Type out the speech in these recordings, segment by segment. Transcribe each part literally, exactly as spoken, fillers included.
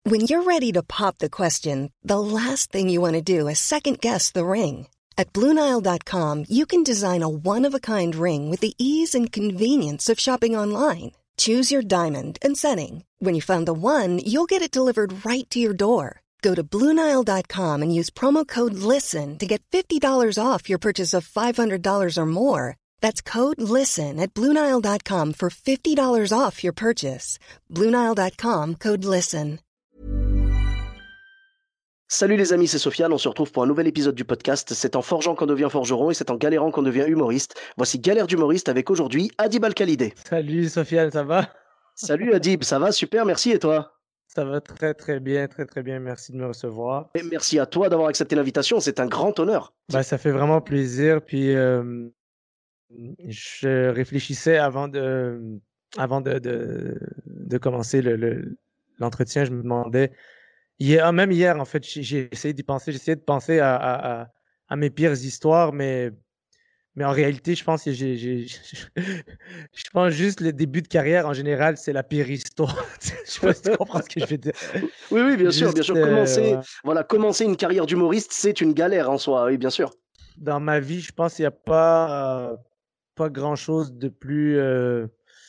When you're ready to pop the question, the last thing you want to do is second-guess the ring. At Blue Nile dot com, you can design a one-of-a-kind ring with the ease and convenience of shopping online. Choose your diamond and setting. When you find the one, you'll get it delivered right to your door. Go to Blue Nile dot com and use promo code LISTEN to get fifty dollars off your purchase of five hundred dollars or more. That's code LISTEN at Blue Nile dot com for fifty dollars off your purchase. Blue Nile dot com, code LISTEN. Salut les amis, c'est Sofiane, on se retrouve pour un nouvel épisode du podcast. C'est en forgeant qu'on devient forgeron et c'est en galérant qu'on devient humoriste. Voici Galère d'humoriste avec aujourd'hui Adib Al-Khalidé. Salut Sofiane, ça va? Salut Adib, ça va? Super, merci, et toi? Ça va très très bien, très très bien, merci de me recevoir. Et merci à toi d'avoir accepté l'invitation, c'est un grand honneur. Bah, ça fait vraiment plaisir, puis euh, je réfléchissais avant de, avant de, de, de commencer le, le, l'entretien, je me demandais, hier, même hier en fait, j'ai, j'ai essayé d'y penser, j'ai essayé de penser à, à, à, à mes pires histoires, mais... Mais en réalité, je pense que j'ai, j'ai, je pense juste le début de carrière en général, c'est la pire histoire. Je sais pas si tu comprends ce que je veux dire. Oui, oui, bien juste, sûr, bien sûr. Commencer, euh, ouais. voilà, commencer une carrière d'humoriste, c'est une galère en soi, oui, bien sûr. Dans ma vie, je pense qu'il n'y a pas, euh, pas grand-chose de plus euh,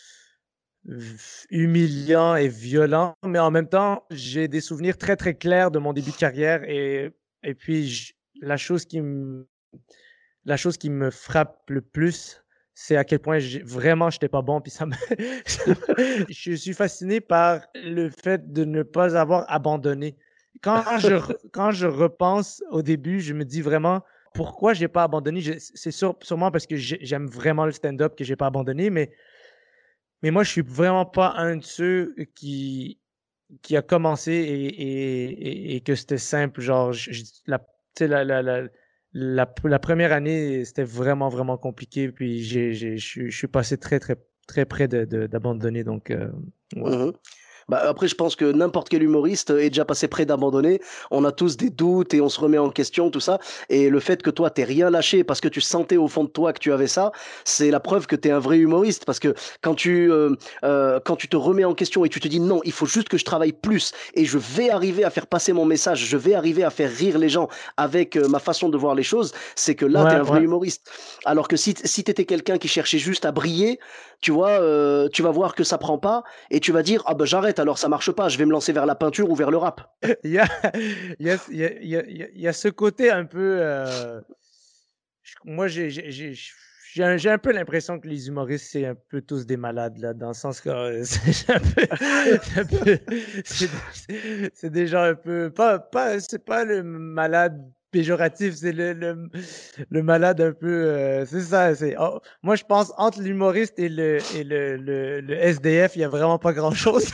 humiliant et violent. Mais en même temps, j'ai des souvenirs très, très clairs de mon début de carrière. Et, et puis, je, la chose qui me... La chose qui me frappe le plus, c'est à quel point j'ai, vraiment j'étais pas bon. Puis ça me, ça me- je suis fasciné par le fait de ne pas avoir abandonné. Quand je, re- quand je repense au début, je me dis vraiment pourquoi j'ai pas abandonné. Je- c'est sûr, sûrement parce que j'ai- j'aime vraiment le stand-up que j'ai pas abandonné, mais, mais moi je suis vraiment pas un de ceux qui, qui a commencé et, et, et, et que c'était simple. Genre, je, je- la, tu sais, la, la, la, la, la première année, c'était vraiment, vraiment compliqué. Puis j'ai, j'ai, je suis je suis passé très, très, très près de, de- d'abandonner. Donc, euh, ouais. Mhm. Bah, après, je pense que n'importe quel humoriste est déjà passé près d'abandonner. On a tous des doutes et on se remet en question, tout ça. Et le fait que toi, t'aies rien lâché parce que tu sentais au fond de toi que tu avais ça, c'est la preuve que t'es un vrai humoriste. Parce que quand tu, euh, euh, quand tu te remets en question et tu te dis non, il faut juste que je travaille plus et je vais arriver à faire passer mon message, je vais arriver à faire rire les gens avec euh, ma façon de voir les choses, c'est que là, t'es Ouais, un vrai ouais. humoriste. Alors que si, si t'étais quelqu'un qui cherchait juste à briller, tu vois, euh, tu vas voir que ça prend pas et tu vas dire ah ben j'arrête alors ça marche pas, je vais me lancer vers la peinture ou vers le rap. Il y a, il y a, il y a, il y a, il y a- il y a ce côté un peu. euh, je- moi, j'ai, j'ai, j'ai, j'ai un, j'ai un peu l'impression que les humoristes, c'est un peu tous des malades, là, dans le sens que euh, c'est un peu. C'est, un peu- c'est des, c'est des gens un peu. Pas, pas, c'est pas le malade péjoratif, c'est le, le, le malade un peu. euh, c'est ça. C'est, oh, moi, je pense entre l'humoriste et le, et le, le, le S D F, il y a vraiment pas grand-chose.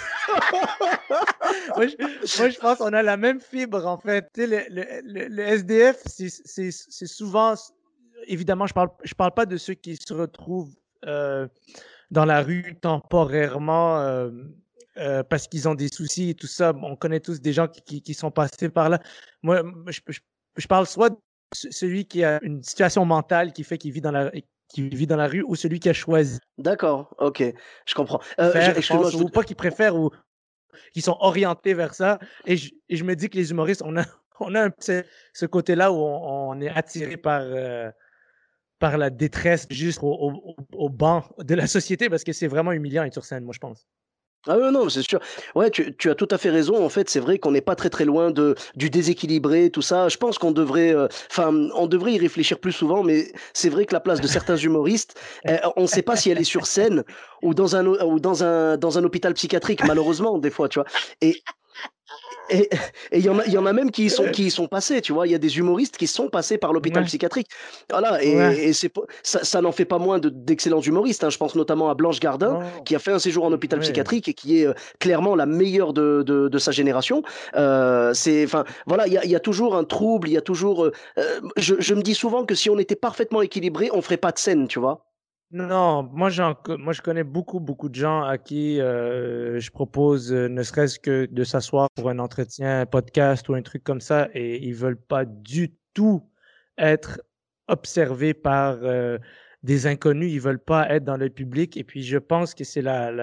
Moi je, moi, je pense qu'on a la même fibre, en fait. Tu sais, le, le, le, le S D F, c'est, c'est, c'est souvent... Évidemment, je parle, je parle pas de ceux qui se retrouvent euh, dans la rue temporairement euh, euh, parce qu'ils ont des soucis et tout ça. On connaît tous des gens qui, qui, qui sont passés par là. Moi, je, je, je parle soit de celui qui a une situation mentale qui fait qu'il vit dans la, qui vit dans la rue ou celui qui a choisi D'accord, ok, je comprends. de Euh, je- faire, je excuse-moi, pense, je veux... ou pas qui préfère ou qui sont orientés vers ça. Et je, et je me dis que les humoristes, on a, on a un, ce, ce côté-là où on, on est attiré par, euh, par la détresse juste au, au, au banc de la société parce que c'est vraiment humiliant être sur scène, moi, je pense. Ah ouais, non, c'est sûr. Ouais, tu, tu as tout à fait raison. En fait, c'est vrai qu'on n'est pas très très loin de du déséquilibré, tout ça. Je pense qu'on devrait, euh, enfin, on devrait y réfléchir plus souvent. Mais c'est vrai que la place de certains humoristes, euh, on ne sait pas si elle est sur scène ou dans un o- ou dans un dans un hôpital psychiatrique. Malheureusement, des fois, tu vois. Et Et et il y en a il y en a même qui y sont qui y sont passés, tu vois? Il y a des humoristes qui sont passés par l'hôpital Ouais, psychiatrique. Voilà, ouais, et et c'est pas ça ça n'en fait pas moins de d'excellents humoristes, hein. Je pense notamment à Blanche Gardin, non, qui a fait un séjour en hôpital ouais. psychiatrique et qui est, heu, clairement la meilleure de de de sa génération. Heu, c'est enfin, voilà, il y a il y a toujours un trouble, il y a toujours, heu heu, je je me dis souvent que si on était parfaitement équilibré, on ferait pas de scène, tu vois? Non, moi, j'en, co- moi, je connais beaucoup, beaucoup de gens à qui euh, je propose, euh, ne serait-ce que de s'asseoir pour un entretien, un podcast ou un truc comme ça, et ils veulent pas du tout être observés par euh, des inconnus. Ils veulent pas être dans le public. Et puis, je pense que c'est la, la,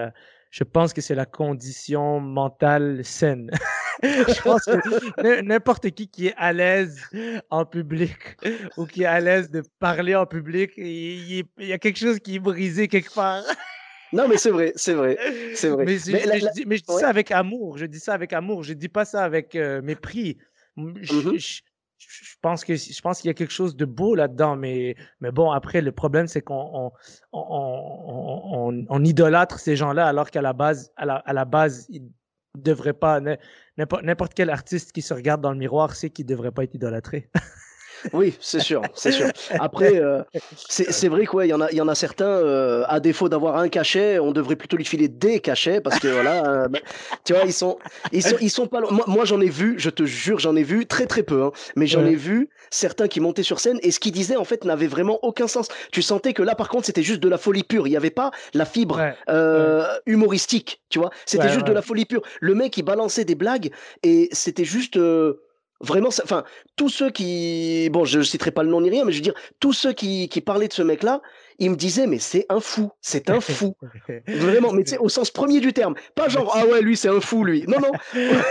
je pense que c'est la condition mentale saine. Je pense que n'importe qui qui est à l'aise en public ou qui est à l'aise de parler en public, il, il- il y a quelque chose qui est brisé quelque part. Non, mais c'est vrai, c'est vrai, c'est vrai. Mais, c'est- Mais la, mais je la- dis, mais je dis ouais. ça avec amour. Je dis ça avec amour. Je dis pas ça avec euh, mépris. M- Je, Mhm. je- je pense que je pense qu'il y a quelque chose de beau là-dedans. Mais, mais bon, après, le problème, c'est qu'on on, on, on, on- on idolâtre ces gens-là alors qu'à la base, à la, à la base, ils ne devraient pas. N'importe, n'importe quel artiste qui se regarde dans le miroir sait qu'il ne devrait pas être idolâtré. Oui, c'est sûr, c'est sûr. Après, euh, c'est c'est vrai quoi, il y en a, il y en a certains, euh, à défaut d'avoir un cachet, on devrait plutôt lui filer des cachets parce que voilà, euh, bah, tu vois, ils sont, ils sont, ils sont pas loin. Moi, moi, j'en ai vu, je te jure, j'en ai vu très très peu, hein, mais j'en ai Ouais. vu certains qui montaient sur scène et ce qu'ils disaient en fait n'avait vraiment aucun sens. Tu sentais que là, par contre, c'était juste de la folie pure. Il n'y avait pas la fibre Ouais. Ouais. euh, humoristique, tu vois. C'était Ouais. juste de Ouais. la folie pure. Le mec, il balançait des blagues et c'était juste. euh, Vraiment, ça- enfin, tous ceux qui, bon, je citerai pas le nom ni rien, mais je veux dire, tous ceux qui, qui parlaient de ce mec-là, ils me disaient, mais c'est un fou, c'est un fou. Vraiment, mais tu sais, au sens premier du terme. Pas Mais genre, tu- ah ouais, lui, c'est un fou, lui. Non, non.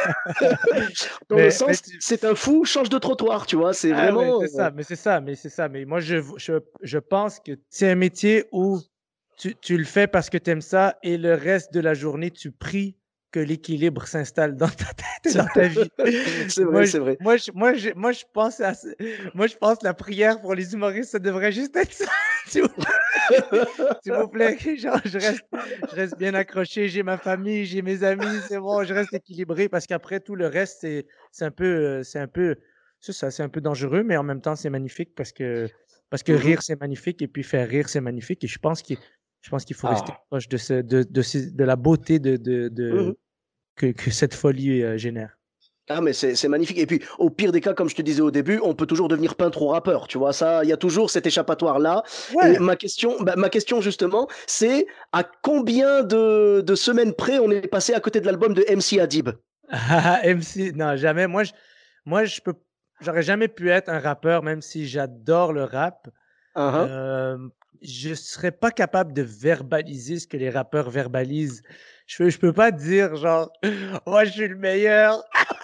Dans le mais, mais sens, tu- c'est un fou, change de trottoir, tu vois. C'est Ah ouais, vraiment. c'est euh, ça, mais c'est ça, mais c'est ça. Mais moi, je, je, je pense que c'est un métier où tu, tu le fais parce que tu aimes ça et le reste de la journée, tu pries que l'équilibre s'installe dans ta tête et dans ta vie. C'est vrai, Moi, je, c'est vrai. moi, je, moi, je, moi, je pense à, ce- moi, je pense la prière pour les humoristes, ça devrait juste être ça. S'il vous s'il vous plaît, genre, je reste, je reste bien accroché, j'ai ma famille, j'ai mes amis, c'est bon, je reste équilibré parce qu'après tout le reste, c'est, c'est un peu, euh, c'est un peu, c'est ça, c'est un peu dangereux, mais en même temps, c'est magnifique parce que, parce que Mhm. rire, c'est magnifique et puis faire rire, c'est magnifique. Et je pense qu'il, je pense qu'il faut rester Ah. proche de ce, de, de, ce- de la beauté de, de, Mhm. de, que, que cette folie euh, génère. Ah mais c'est c'est magnifique. Et puis au pire des cas, comme je te disais au début, on peut toujours devenir peintre ou rappeur. Tu vois ça, il y a toujours cet échappatoire là. Et Ouais. ma question, bah, ma question justement, c'est à combien de, de semaines près on est passé à côté de l'album de M C Adib? M C, non, jamais. Moi, je, moi, je peux, j'aurais jamais pu être un rappeur, même si j'adore le rap. Hein, hein. Euh, je serais pas capable de verbaliser ce que les rappeurs verbalisent. Je peux, je peux pas dire genre, moi je suis le meilleur.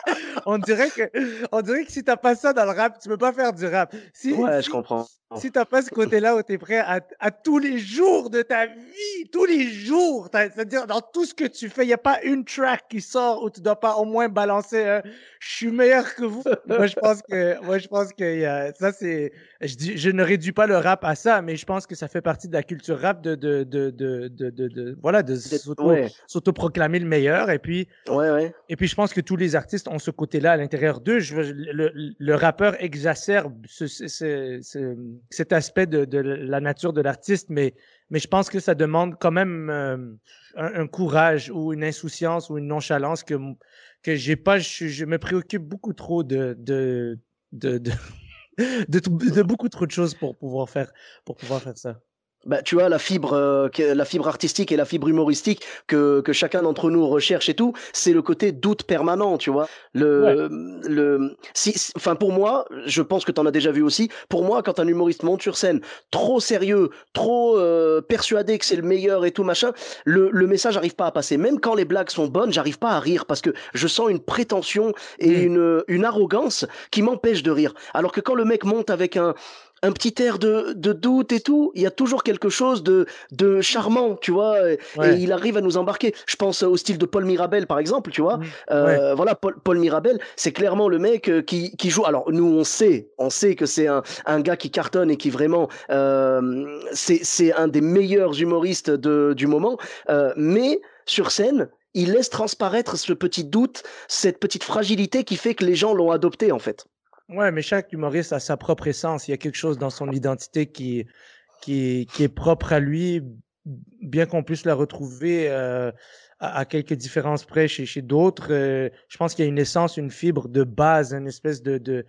On dirait que, on dirait que si t'as pas ça dans le rap, tu peux pas faire du rap. Si, Ouais, je si, comprends. si t'as pas ce côté-là où t'es prêt à, à tous les jours de ta vie, tous les jours, t'as- c'est-à-dire dans tout ce que tu fais, il y a pas une track qui sort où tu dois pas au moins balancer un je suis meilleur que vous. Moi, je pense que, moi, je pense que y a- ça, c'est, je dis, je ne réduis pas le rap à ça, mais je pense que ça fait partie de la culture rap de, de, de, de, de, de, de- voilà, de D'être- s'auto, Ouais, s'auto-proclamer le meilleur. Et puis, ouais, ouais. et puis, je pense que tous les artistes ont ce côté-là à l'intérieur d'eux. Je veux- le, le rappeur exacerbe ce, ce- ce- ce- cet aspect de, de la nature de l'artiste, mais, mais je pense que ça demande quand même euh, un, un courage ou une insouciance ou une nonchalance que, que j'ai pas. Je, je me préoccupe beaucoup trop de, de, de, de, de, de beaucoup trop de choses pour pouvoir faire, pour pouvoir faire ça. Bah, tu vois, la fibre, euh, que- la fibre artistique et la fibre humoristique que, que chacun d'entre nous recherche et tout, c'est le côté doute permanent, tu vois. Ouais. Le, le, si, si- enfin, pour moi, je pense que tu en as déjà vu aussi, pour moi, quand un humoriste monte sur scène, trop sérieux, trop euh, persuadé que c'est le meilleur et tout, machin, le, le message n'arrive pas à passer. Même quand les blagues sont bonnes, j'arrive pas à rire parce que je sens une prétention et Mm. une, une arrogance qui m'empêche de rire. Alors que quand le mec monte avec un, un petit air de, de doute et tout, il y a toujours quelque chose de, de charmant, tu vois, et, et Ouais. il arrive à nous embarquer. Je pense au style de Paul Mirabel, par exemple, tu vois. Mm. Ouais. Euh, voilà, Paul, Paul Mirabel, c'est clairement le mec euh, qui, qui joue. Alors, nous, on sait, on sait que c'est un, un gars qui cartonne et qui vraiment, euh, c'est, c'est un des meilleurs humoristes de, du moment, euh, mais sur scène, il laisse transparaître ce petit doute, cette petite fragilité qui fait que les gens l'ont adopté, en fait. Ouais, mais chaque humoriste a sa propre essence. Il y a quelque chose dans son identité qui, qui, qui est propre à lui, bien qu'on puisse la retrouver euh, à, à quelques différences près chez, chez d'autres. Euh, je pense qu'il y a une essence, une fibre de base, une espèce de, de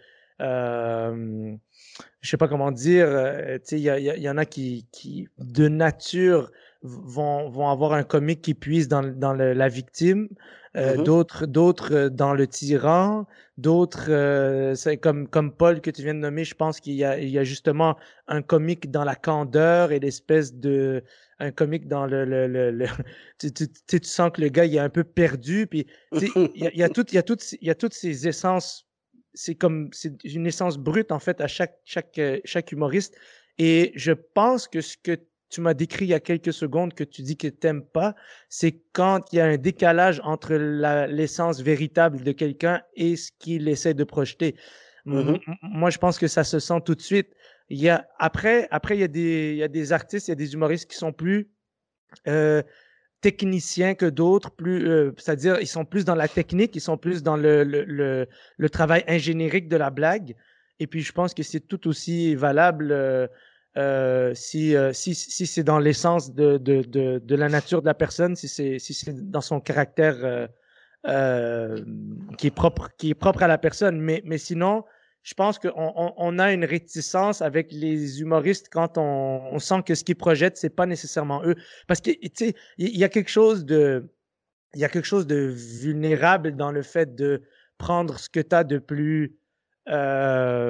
euh, je sais pas comment dire. euh, tu sais, il y, a- il y a- il y en a qui, qui de nature vont, vont avoir un comique qui puise dans, dans le- la victime, euh, Mhm. d'autres, d'autres euh, dans le tyran, d'autres, euh, c'est comme, comme Paul que tu viens de nommer, je pense qu'il y a, il y a justement un comique dans la candeur et l'espèce de, un comique dans le, le, le, le- tu, tu, tu sais, tu sens que le gars, il est un peu perdu, puis, tu sais, il y a, il y a tout, il y a toutes, il y a toutes ces essences, c'est comme, c'est une essence brute, en fait, à chaque, chaque, euh, chaque humoriste. Et je pense que ce que tu m'as décrit il y a quelques secondes, que tu dis que t'aimes pas, c'est quand il y a un décalage entre la, l'essence véritable de quelqu'un et ce qu'il essaie de projeter. M- Mhm. m- Moi, je pense que ça se sent tout de suite. Il y a, après, après, il y a des, il y a des artistes, il y a des humoristes qui sont plus, euh, techniciens que d'autres, plus, euh, c'est-à-dire ils sont plus dans la technique, ils sont plus dans le, le, le, le travail ingénierique de la blague. Et puis je pense que c'est tout aussi valable euh, euh, si, euh, si, si c'est dans l'essence de, de, de, de la nature de la personne, si c'est, si c'est dans son caractère euh, euh, qui est propre, qui est propre à la personne. Mais, mais sinon, je pense qu'on on, on a une réticence avec les humoristes quand on, on sent que ce qu'ils projettent, c'est pas nécessairement eux. Parce que, tu sais, il y a quelque chose de, il y a quelque chose de vulnérable dans le fait de prendre ce que tu as de plus, euh,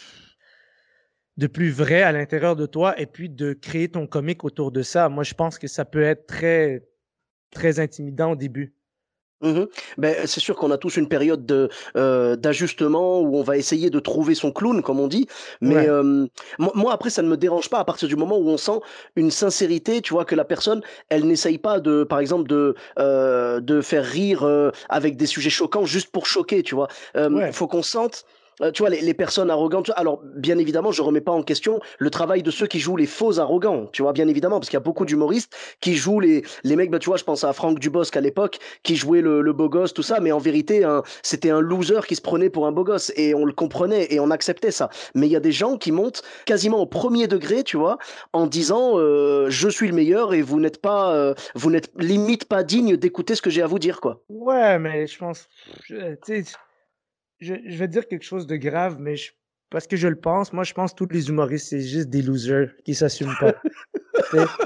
de plus vrai à l'intérieur de toi et puis de créer ton comique autour de ça. Moi, je pense que ça peut être très, très intimidant au début. Mhm. Ben, c'est sûr qu'on a tous une période de, euh, d'ajustement où on va essayer de trouver son clown, comme on dit. Mais Ouais, euh, moi, moi, après, ça ne me dérange pas à partir du moment où on sent une sincérité, tu vois, que la personne, elle n'essaye pas de, par exemple, de, euh, de faire rire euh, avec des sujets choquants juste pour choquer, tu vois. Euh, ouais, faut qu'on sente. euh, Tu vois, les, les personnes arrogantes. Alors, bien évidemment, je remets pas en question le travail de ceux qui jouent les faux arrogants, tu vois, bien évidemment, parce qu'il y a beaucoup d'humoristes qui jouent les, les mecs, ben, tu vois, je pense à Franck Dubosc à l'époque, qui jouait le, le beau gosse, tout ça, mais en vérité, hein, c'était un loser qui se prenait pour un beau gosse, et on le comprenait, et on acceptait ça. Mais il y a des gens qui montent quasiment au premier degré, tu vois, en disant euh, je suis le meilleur, et vous n'êtes pas, euh, vous n'êtes limite pas digne d'écouter ce que j'ai à vous dire, quoi. ouais, mais je pense, je- tu sais, je, je vais dire quelque chose de grave, mais je- parce que je le pense, moi, je pense que tous les humoristes, c'est juste des losers qui s'assument pas. Tu sais.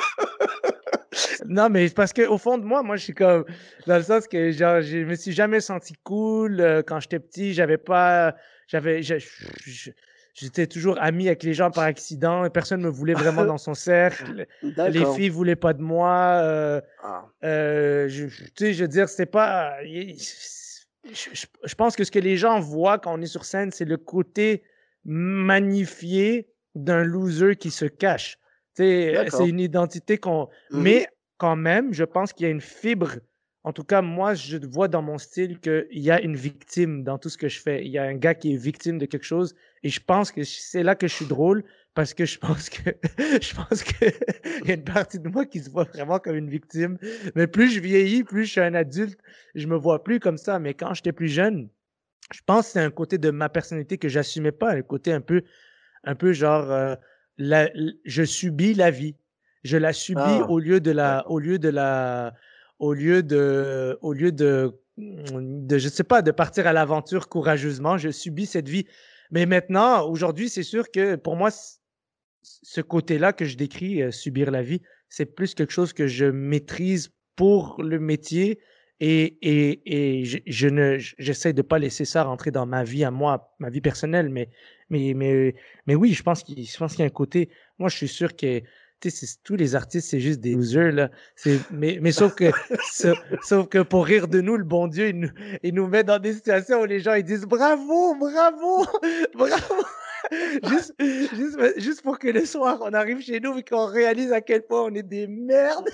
Non, mais parce que au fond de moi, moi, je suis comme, dans le sens que, genre, je me suis jamais senti cool euh, quand j'étais petit. J'avais pas, j'avais, je- je- j'étais toujours ami avec les gens par accident et personne me voulait vraiment dans son cercle. Les D'accord. filles voulaient pas de moi. euh, Ah. euh, je, je- tu sais, je veux dire, c'était pas. Je, je- je pense que ce que les gens voient quand on est sur scène, c'est le côté magnifié d'un loser qui se cache. Tu sais, c'est D'accord. une identité qu'on. Mhm. Mais quand même, je pense qu'il y a une fibre. En tout cas, moi, je vois dans mon style qu'il y a une victime dans tout ce que je fais. Il y a un gars qui est victime de quelque chose. Et je pense que c'est là que je suis drôle parce que je pense que je pense que il y a une partie de moi qui se voit vraiment comme une victime. Mais plus je vieillis, plus je suis un adulte, je me vois plus comme ça. Mais quand j'étais plus jeune, je pense que c'est un côté de ma personnalité que j'assumais pas, un côté un peu, un peu genre, euh, la- je subis la vie. Je la subis Ah, au lieu de la, d'accord. au lieu de la, au lieu de, au lieu de, de, je sais pas, de partir à l'aventure courageusement. Je subis cette vie. Mais maintenant, aujourd'hui, c'est sûr que pour moi, ce côté-là que je décris, euh, subir la vie, c'est plus quelque chose que je maîtrise pour le métier et, et, et je, je ne, j'essaie de pas laisser ça rentrer dans ma vie à moi, ma vie personnelle, mais, mais, mais, mais oui, je pense qu'il, je pense qu'il y a un côté, moi, je suis sûr que, tu sais, c'est- tous les artistes, c'est juste des losers, là. C'est, mais, mais sauf que, sa- sauf que pour rire de nous, le bon Dieu, il nous, il nous met dans des situations où les gens, ils disent bravo, bravo, bravo. Juste, juste, juste pour que le soir, on arrive chez nous et qu'on réalise à quel point on est des merdes.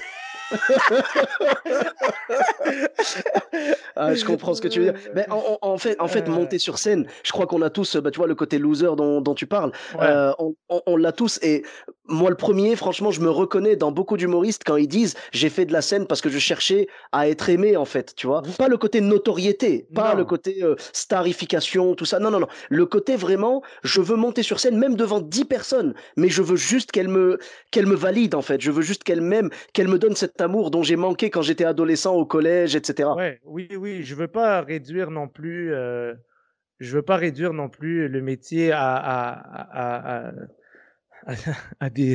Ah, je comprends ce que tu veux dire. Ben, en, en- en fait, en fait, Euh, monter sur scène, je crois qu'on a tous, euh, bah, tu vois, le côté loser dont, dont tu parles, ouais, euh, on, on- on l'a tous. Et moi, le premier, franchement, je me reconnais dans beaucoup d'humoristes quand ils disent j'ai fait de la scène parce que je cherchais à être aimé, en fait, tu vois. Pas le côté notoriété, pas le non. côté euh, starification, tout ça. Non, non, non. Le côté vraiment, je veux monter sur scène, même devant dix personnes, mais je veux juste qu'elle me, qu'elle me valide, en fait. Je veux juste qu'elle m'aime, qu'elle me donne cet amour dont j'ai manqué quand j'étais adolescent au collège, et cetera. Ouais, oui, oui, je veux pas réduire non plus, euh, je veux pas réduire non plus le métier à, à, à, à, à- à des,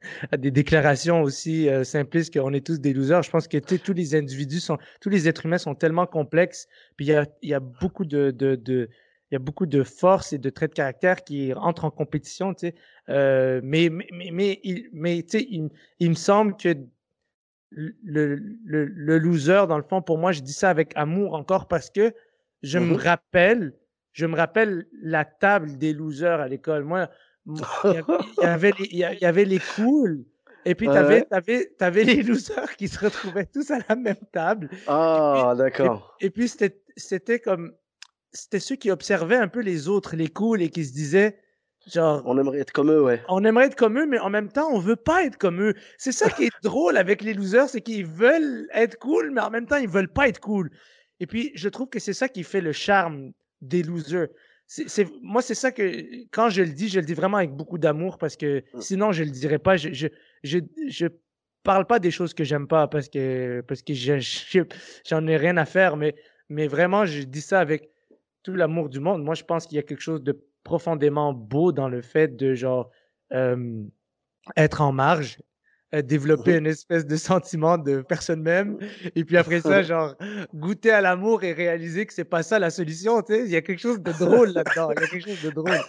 à des déclarations aussi euh, simplistes qu'on est tous des losers. Je pense que tu sais, tous les individus sont, tous les êtres humains sont tellement complexes. Puis il y a, il y a beaucoup de, de, de, il y a beaucoup de force et de traits de caractère qui entrent en compétition, tu sais. Euh, mais, mais, mais, mais, il, mais tu sais, il, il me semble que le, le, le loser, dans le fond, pour moi, je dis ça avec amour encore parce que je me Mhm. rappelle, je me rappelle la table des losers à l'école. Moi, m- il y, a- il y avait les, il y a- il y avait les cools et puis tu avais, Ouais. t'avais, t'avais les losers qui se retrouvaient tous à la même table. Et puis, Ah, et, d'accord. et puis c'était, c'était comme, c'était ceux qui observaient un peu les autres, les cools, et qui se disaient, genre, On aimerait être comme eux, ouais. on aimerait être comme eux, mais en même temps, on veut pas être comme eux. C'est ça qui est drôle avec les losers, c'est qu'ils veulent être cool, mais en même temps, ils veulent pas être cool. Et puis, je trouve que c'est ça qui fait le charme des losers. C'est, c'est, moi, c'est ça que, quand je le dis, je le dis vraiment avec beaucoup d'amour parce que Mm. sinon, je le dirais pas. Je, je, je, je parle pas des choses que j'aime pas parce que, parce que je- je- j'en ai rien à faire, mais, mais vraiment, je dis ça avec tout l'amour du monde. Moi, je pense qu'il y a quelque chose de profondément beau dans le fait de, genre, euh, être en marge, euh, développer Mhm. une espèce de sentiment de personne même, et puis après ça, genre, goûter à l'amour et réaliser que c'est pas ça la solution, tu sais. Il y a quelque chose de drôle là-dedans. Il y a quelque chose de drôle.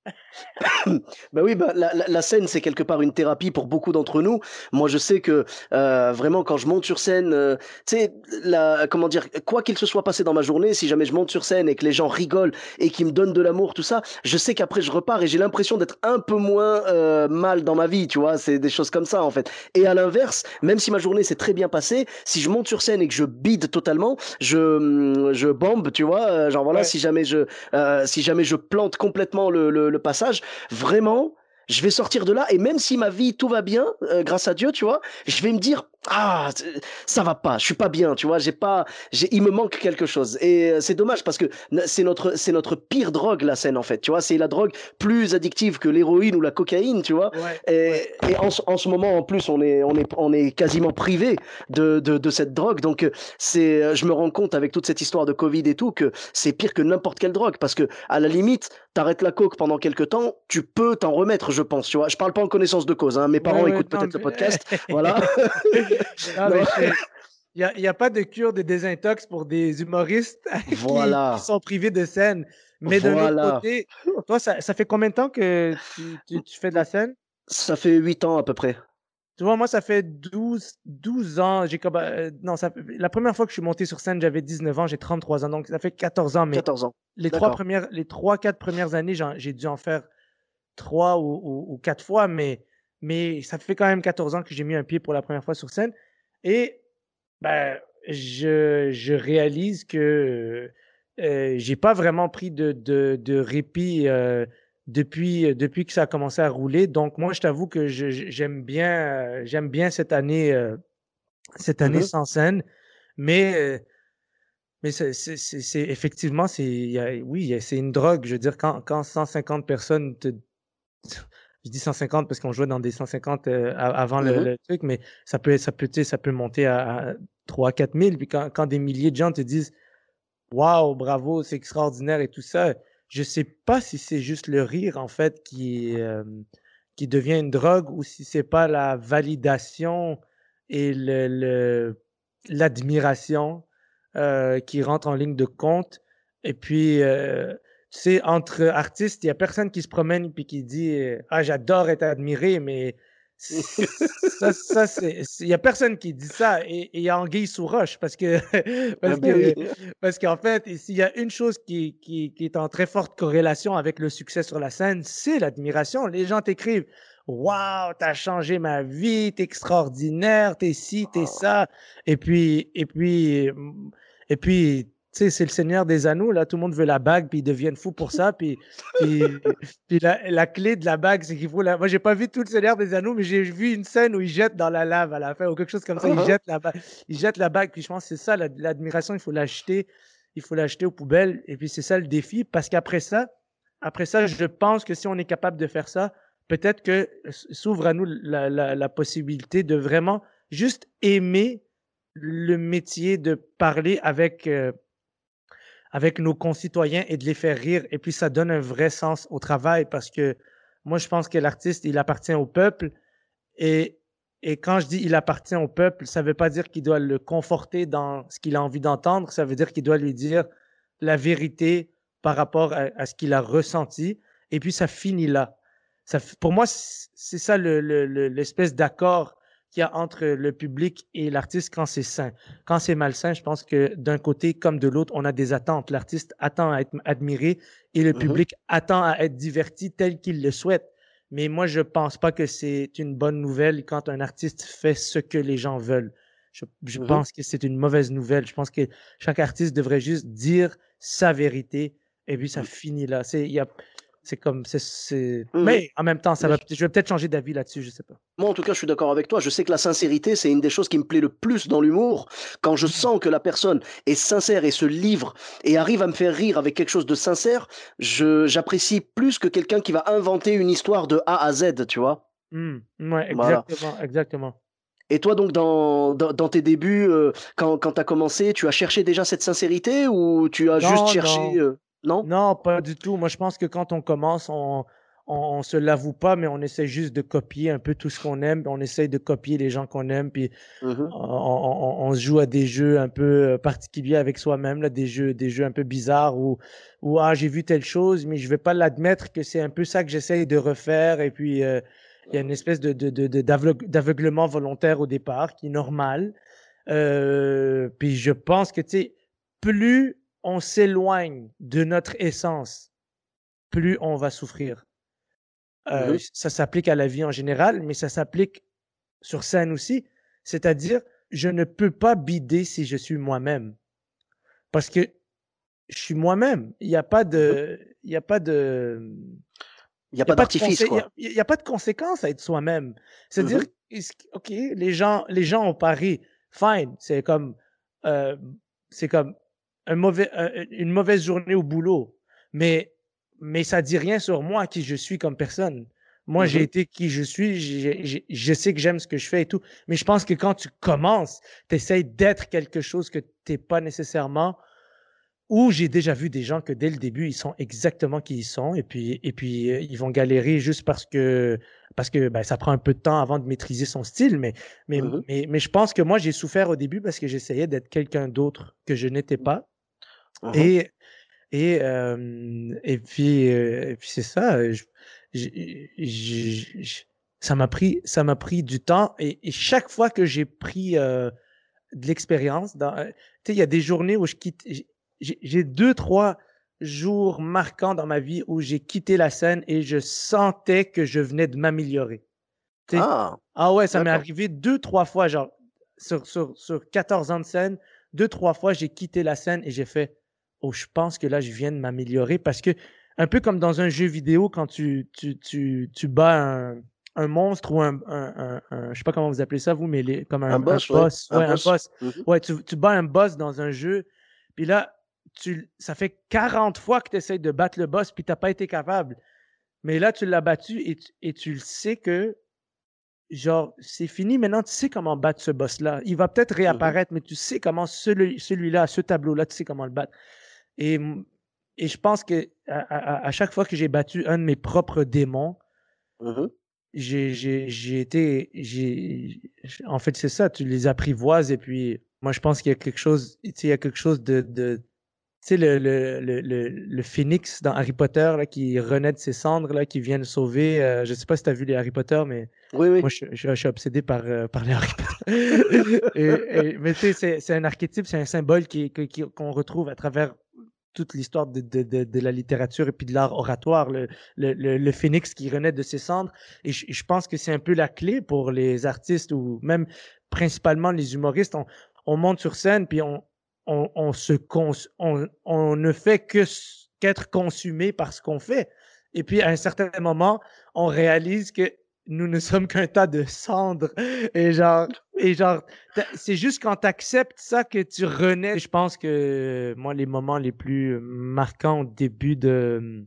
Bah oui, bah, la, la- la scène, c'est quelque part une thérapie pour beaucoup d'entre nous. Moi, je sais que euh, vraiment, quand je monte sur scène, euh, tu sais, la- comment dire, quoi qu'il se soit passé dans ma journée, si jamais je monte sur scène et que les gens rigolent et qu'ils me donnent de l'amour, tout ça, je sais qu'après, je repars et j'ai l'impression d'être un peu moins euh, mal dans ma vie, tu vois. C'est des choses comme ça, en fait. Et à l'inverse, même si ma journée s'est très bien passée, si je monte sur scène et que je bide totalement, je, hum, je bombe, tu vois. euh, Genre voilà, Ouais. si jamais je, euh, si jamais je plante complètement le, le, le passage, vraiment, je vais sortir de là et même si ma vie tout va bien, euh, grâce à Dieu, tu vois, je vais me dire ah ça va pas, je suis pas bien, tu vois, j'ai pas, j'ai, il me manque quelque chose et euh, c'est dommage parce que c'est notre, c'est notre pire drogue la scène en fait, tu vois, c'est la drogue plus addictive que l'héroïne ou la cocaïne, tu vois, Ouais, ouais. et, et en, ce- en ce moment en plus on est, on est, on est quasiment privé de, de, de cette drogue, donc euh, c'est, je me rends compte avec toute cette histoire de Covid et tout que c'est pire que n'importe quelle drogue parce que à la limite t'arrêtes la coke pendant quelques temps, tu peux t'en remettre, je pense, tu vois. Je parle pas en connaissance de cause, hein. Mes Ouais, parents ouais, écoutent non, peut-être le mais... podcast, voilà. non, Non, mais je... Il n'y a, il y a pas de cure de désintox pour des humoristes qui, qui voilà, sont privés de scène. Mais d'un autre voilà. côté, toi, ça, ça fait combien de temps que tu, tu, tu fais de la scène? Ça fait huit ans à peu près. Tu vois, moi, ça fait douze douze ans. J'ai comme, euh, non, ça, la première fois que je suis monté sur scène, j'avais dix-neuf ans, j'ai trente-trois ans, donc ça fait quatorze ans. Mais quatorze ans. les trois D'accord. premières, les trois, quatre premières années, j'en- j'ai dû en faire trois ou, ou- ou quatre fois, mais, mais ça fait quand même quatorze ans que j'ai mis un pied pour la première fois sur scène. Et ben, je, je réalise que euh, j'ai pas vraiment pris de, de, de répit euh, depuis, depuis que ça a commencé à rouler. Donc, moi, je t'avoue que je- je- j'aime bien, euh, j'aime bien cette année, euh, cette année Mhm. sans scène. Mais, euh, mais c'est, c'est, c'est- c'est- effectivement, c'est, il y a- oui, il y a- c'est une drogue. Je veux dire, quand, quand cent cinquante personnes te, je dis cent cinquante parce qu'on jouait dans des cent cinquante euh, a- avant le, Mhm. le truc, mais ça peut, ça peut, tu sais, ça peut monter à, à trois à quatre mille. Puis quand, quand des milliers de gens te disent waouh, bravo, c'est extraordinaire et tout ça, je sais pas si c'est juste le rire en fait qui, est, euh, qui devient une drogue ou si c'est pas la validation et le, le- l'admiration euh, qui rentre en ligne de compte. Et puis, euh, tu sais, entre artistes, il y a personne qui se promène puis qui dit euh, ah, j'adore être admiré, mais ça, ça c'est, c'est- il y a personne qui dit ça et et il y a anguille sous roche parce que Ah parce ben oui. que parce qu'en fait, s'il y a une chose qui, qui, qui est en très forte corrélation avec le succès sur la scène, c'est l'admiration. Les gens t'écrivent waouh, t'as changé ma vie, t'es extraordinaire, t'es ci, t'es ça. Et puis, et puis, et puis, tu sais, c'est le Seigneur des Anneaux, là, tout le monde veut la bague, puis ils deviennent fous pour ça. Puis, puis, puis la, la clé de la bague, c'est qu'il faut la. Moi, j'ai pas vu tout le Seigneur des Anneaux, mais j'ai vu une scène où il jette dans la lave à la fin, ou quelque chose comme ça. Il Mhm. jette la bague. Il jette la bague, puis je pense que c'est ça, la- l'admiration, il faut l'acheter. Il faut l'acheter aux poubelles. Et puis, c'est ça le défi, parce qu'après ça, après ça, je pense que si on est capable de faire ça, peut-être que s'ouvre à nous la, la, la possibilité de vraiment juste aimer le métier de parler avec, euh, avec nos concitoyens et de les faire rire. Et puis, ça donne un vrai sens au travail parce que moi, je pense que l'artiste, il appartient au peuple Et, et quand je dis il appartient au peuple, ça ne veut pas dire qu'il doit le conforter dans ce qu'il a envie d'entendre, ça veut dire qu'il doit lui dire la vérité par rapport à, à ce qu'il a ressenti, et puis ça finit là. Ça, pour moi, c'est ça le, le, le, l'espèce d'accord qu'il y a entre le public et l'artiste quand c'est sain. Quand c'est malsain, je pense que d'un côté comme de l'autre, on a des attentes. L'artiste attend à être admiré et le Mhm. public attend à être diverti tel qu'il le souhaite. Mais moi, je pense pas que c'est une bonne nouvelle quand un artiste fait ce que les gens veulent. Je, je Mhm. pense que c'est une mauvaise nouvelle. Je pense que chaque artiste devrait juste dire sa vérité et puis ça Mhm. finit là. C'est, il y a, c'est comme, c'est, c'est... Mhm. Mais en même temps, ça Mais va, je vais peut-être changer d'avis là-dessus, je sais pas. moi, en tout cas, je suis d'accord avec toi. Je sais que la sincérité, c'est une des choses qui me plaît le plus dans l'humour. Quand je Mhm. sens que la personne est sincère et se livre et arrive à me faire rire avec quelque chose de sincère, je, j'apprécie plus que quelqu'un qui va inventer une histoire de A à Z, tu vois. Hmm. Ouais, Voilà. exactement, exactement. Et toi, donc, dans, dans, dans tes débuts, euh, quand, quand tu as commencé, tu as cherché déjà cette sincérité ou tu as juste Non, cherché... non, euh, Non? non, pas du tout. Moi, je pense que quand on commence, on, on, on se l'avoue pas, mais on essaie juste de copier un peu tout ce qu'on aime. On essaie de copier les gens qu'on aime, puis Mhm. on, on- on se joue à des jeux un peu euh, particuliers avec soi-même, là, des jeux, des jeux un peu bizarres où, où ah, j'ai vu telle chose, mais je vais pas l'admettre que c'est un peu ça que j'essaye de refaire. Et puis, euh, il y a une espèce de, de, de, de- d'aveugle- d'aveuglement volontaire au départ qui est normal. Euh, puis je pense que, tu sais, plus on s'éloigne de notre essence, plus on va souffrir. Euh, Mhm. ça s'applique à la vie en général, mais ça s'applique sur scène aussi. C'est-à-dire, je ne peux pas bider si je suis moi-même. Parce que je suis moi-même. Il n'y a pas Mhm. de, il y a pas de, Il n'y a il y a pas pas de d'artifice, consé- il y quoi. a, il y a pas de conséquence à être soi-même. C'est-à-dire, Mhm. est-ce que- OK, les gens, les gens ont pari, fine, c'est comme, euh, c'est comme un mauvais, un- une mauvaise journée au boulot, mais, mais ça dit rien sur moi, qui je suis comme personne. Moi, j'ai Mhm. été qui je suis, j'ai- j'ai- je sais que j'aime ce que je fais et tout, mais je pense que quand tu commences, tu essaies d'être quelque chose que tu n'es pas nécessairement, ou j'ai déjà vu des gens que dès le début, ils sont exactement qui ils sont et puis, et puis euh, ils vont galérer juste parce que, parce que ben, ça prend un peu de temps avant de maîtriser son style. Mais, mais, Mhm. mais, mais je pense que moi, j'ai souffert au début parce que j'essayais d'être quelqu'un d'autre que je n'étais pas. Mhm. Et, et, euh, et puis, euh, et puis c'est ça. euh, je- je- je- je- ça m'a pris, ça m'a pris du temps. Et, et chaque fois que j'ai pris euh, de l'expérience. Dans, euh, tu sais, il y a des journées où je quitte. J'ai j'ai deux, trois jours marquants dans ma vie où j'ai quitté la scène et je sentais que je venais de m'améliorer. Tu sais, Ah, ah ouais, ça m'est d'accord. arrivé deux, trois fois, genre, sur, sur, sur quatorze ans de scène, deux, trois fois, j'ai quitté la scène et j'ai fait, oh, je pense que là, je viens de m'améliorer parce que, un peu comme dans un jeu vidéo, quand tu, tu, tu, tu bats un, un monstre ou un, un, un, un- je sais pas comment vous appelez ça, vous, mais les, comme Un un, un boss, ouais. boss, Un ouais, un boss. boss. Mhm. Ouais, tu, tu bats un boss dans un jeu, puis là, tu, ça fait quarante fois que tu essaies de battre le boss, puis tu n'as pas été capable. Mais là, tu l'as battu et tu, et tu le sais que genre, c'est fini. Maintenant, tu sais comment battre ce boss-là. Il va peut-être Mhm. réapparaître, mais tu sais comment celui, celui-là, ce tableau-là, tu sais comment le battre. Et, et je pense que à, à- à chaque fois que j'ai battu un de mes propres démons, Mhm. j'ai, j'ai, j'ai été, j'ai, en fait, c'est ça, tu les apprivoises et puis moi, je pense qu'il y a quelque chose, tu sais, il y a quelque chose de, de tu sais, le, le, le, le, le phénix dans Harry Potter là, qui renaît de ses cendres, là, qui vient le sauver. Euh, je sais pas si tu as vu les Harry Potter, mais Oui, oui. moi, je, je- je suis obsédé par, euh, par les Harry Potter. Et- et- mais tu sais, c'est c'est un archétype, c'est un symbole qui, qui- qui- qu'on retrouve à travers toute l'histoire de, de, de, de la littérature et puis de l'art oratoire, le, le, le, le phénix qui renaît de ses cendres. Et je, je pense que c'est un peu la clé pour les artistes ou même principalement les humoristes. On, on monte sur scène puis on, on, on, se cons, on, on ne fait que qu'être consumé par ce qu'on fait. Et puis à un certain moment, on réalise que nous ne sommes qu'un tas de cendres. Et genre, et genre c'est juste quand tu acceptes ça que tu renais. Je pense que moi, les moments les plus marquants au début de,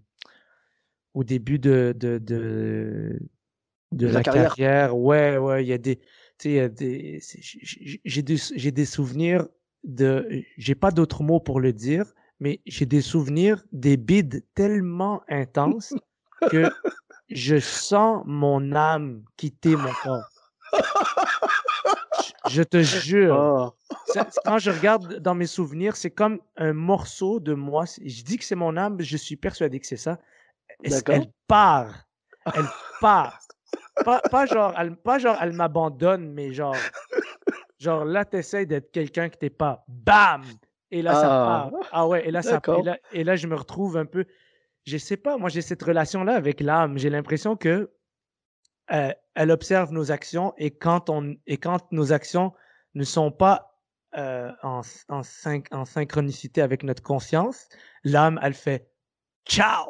au début de, de, de, de De ta la carrière. carrière, ouais, ouais, il y a des, tu sais, il y a des, c'est- j'ai j'ai des, j'ai des souvenirs de, j'ai pas d'autres mots pour le dire, mais j'ai des souvenirs des bides tellement intenses que je sens mon âme quitter mon corps. Je te jure. Oh. Ça, quand je regarde dans mes souvenirs, c'est comme un morceau de moi. Je dis que c'est mon âme, je suis persuadé que c'est ça. Elle, elle part. Elle part. Pas, pas, genre, elle, pas genre elle m'abandonne, mais genre, genre là, tu essaies d'être quelqu'un que t'es pas. Bam! Et là, ah. ça part. Ah ouais, et là, ça et là, et là, je me retrouve un peu. Je sais pas, moi, j'ai cette relation-là avec l'âme. J'ai l'impression que euh, elle observe nos actions et quand, on, et quand nos actions ne sont pas euh, en, en, syn- en synchronicité avec notre conscience, l'âme, elle fait ciao!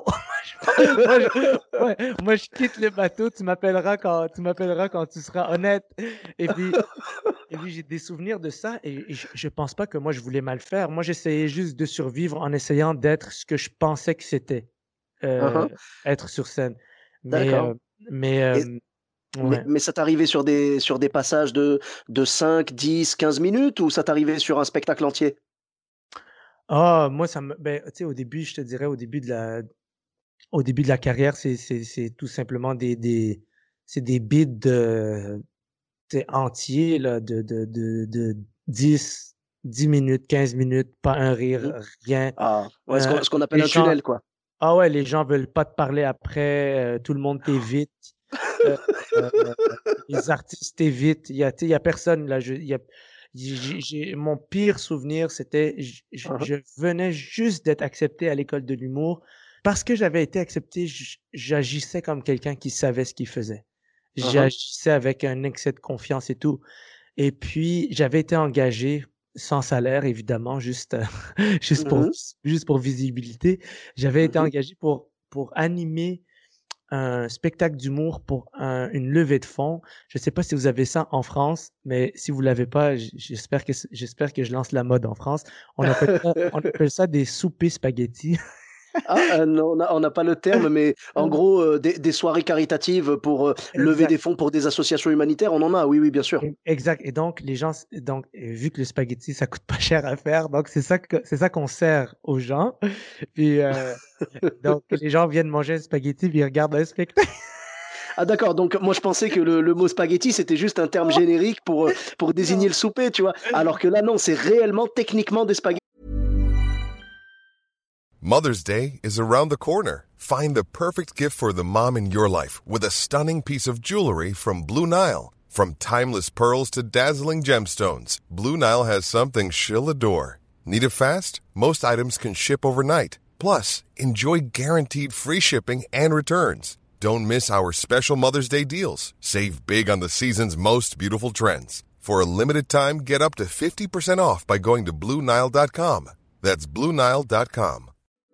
moi, je, ouais, moi, je quitte le bateau, tu m'appelleras quand tu m'appelleras quand tu seras honnête. Et puis, et puis j'ai des souvenirs de ça et, et je, je pense pas que moi je voulais mal faire. Moi, j'essayais juste de survivre en essayant d'être ce que je pensais que c'était, euh, uh-huh. être sur scène. Mais, D'accord. Euh, mais, euh, et, ouais. mais, mais ça t'arrivait sur des, sur des passages de, de cinq, dix, quinze minutes ou ça t'arrivait sur un spectacle entier? Ah, oh, moi, ça me. Ben, tu sais, au début, je te dirais, au début de la, au début de la carrière, c'est, c'est, c'est tout simplement des, des, c'est des bits de, entiers, là, de, de, de, de dix, dix minutes, quinze minutes, pas un rire, mmh. rien. Ah, ouais, ce, qu'on, ce qu'on appelle un gens, tunnel, quoi. Ah ouais, les gens veulent pas te parler après, euh, tout le monde t'évite. euh, euh, les artistes t'évitent. Il y a, il y a personne, là. Je, il y a, j'ai, j'ai, mon pire souvenir, c'était, je, uh-huh. je venais juste d'être accepté à l'école de l'humour. Parce que j'avais été accepté, j'agissais comme quelqu'un qui savait ce qu'il faisait. Uh-huh. J'agissais avec un excès de confiance et tout. Et puis, j'avais été engagé sans salaire, évidemment, juste, juste, pour, mm-hmm. juste pour visibilité. J'avais mm-hmm. été engagé pour, pour animer un spectacle d'humour pour un, une levée de fonds. Je ne sais pas si vous avez ça en France, mais si vous ne l'avez pas, j'espère que, j'espère que je lance la mode en France. On appelle ça, on appelle ça des soupers spaghettis. Ah euh, non, on n'a pas le terme, mais en gros, euh, des, des soirées caritatives pour euh, lever des fonds pour des associations humanitaires, on en a, oui, oui, bien sûr. Exact. Et donc, les gens, donc, vu que le spaghetti, ça coûte pas cher à faire, donc c'est ça que c'est ça qu'on sert aux gens. Puis, euh, donc, les gens viennent manger un spaghetti, puis ils regardent un spectacle. Ah d'accord, donc moi je pensais que le, le mot spaghetti c'était juste un terme générique pour, pour désigner le souper, tu vois. Alors que là non, c'est réellement techniquement des spaghettis. Mother's Day is around the corner. Find the perfect gift for the mom in your life with a stunning piece of jewelry from Blue Nile. From timeless pearls to dazzling gemstones, Blue Nile has something she'll adore. Need it fast? Most items can ship overnight. Plus, enjoy guaranteed free shipping and returns. Don't miss our special Mother's Day deals. Save big on the season's most beautiful trends. For a limited time, get up to fifty percent off by going to Blue Nile dot com. That's Blue Nile dot com.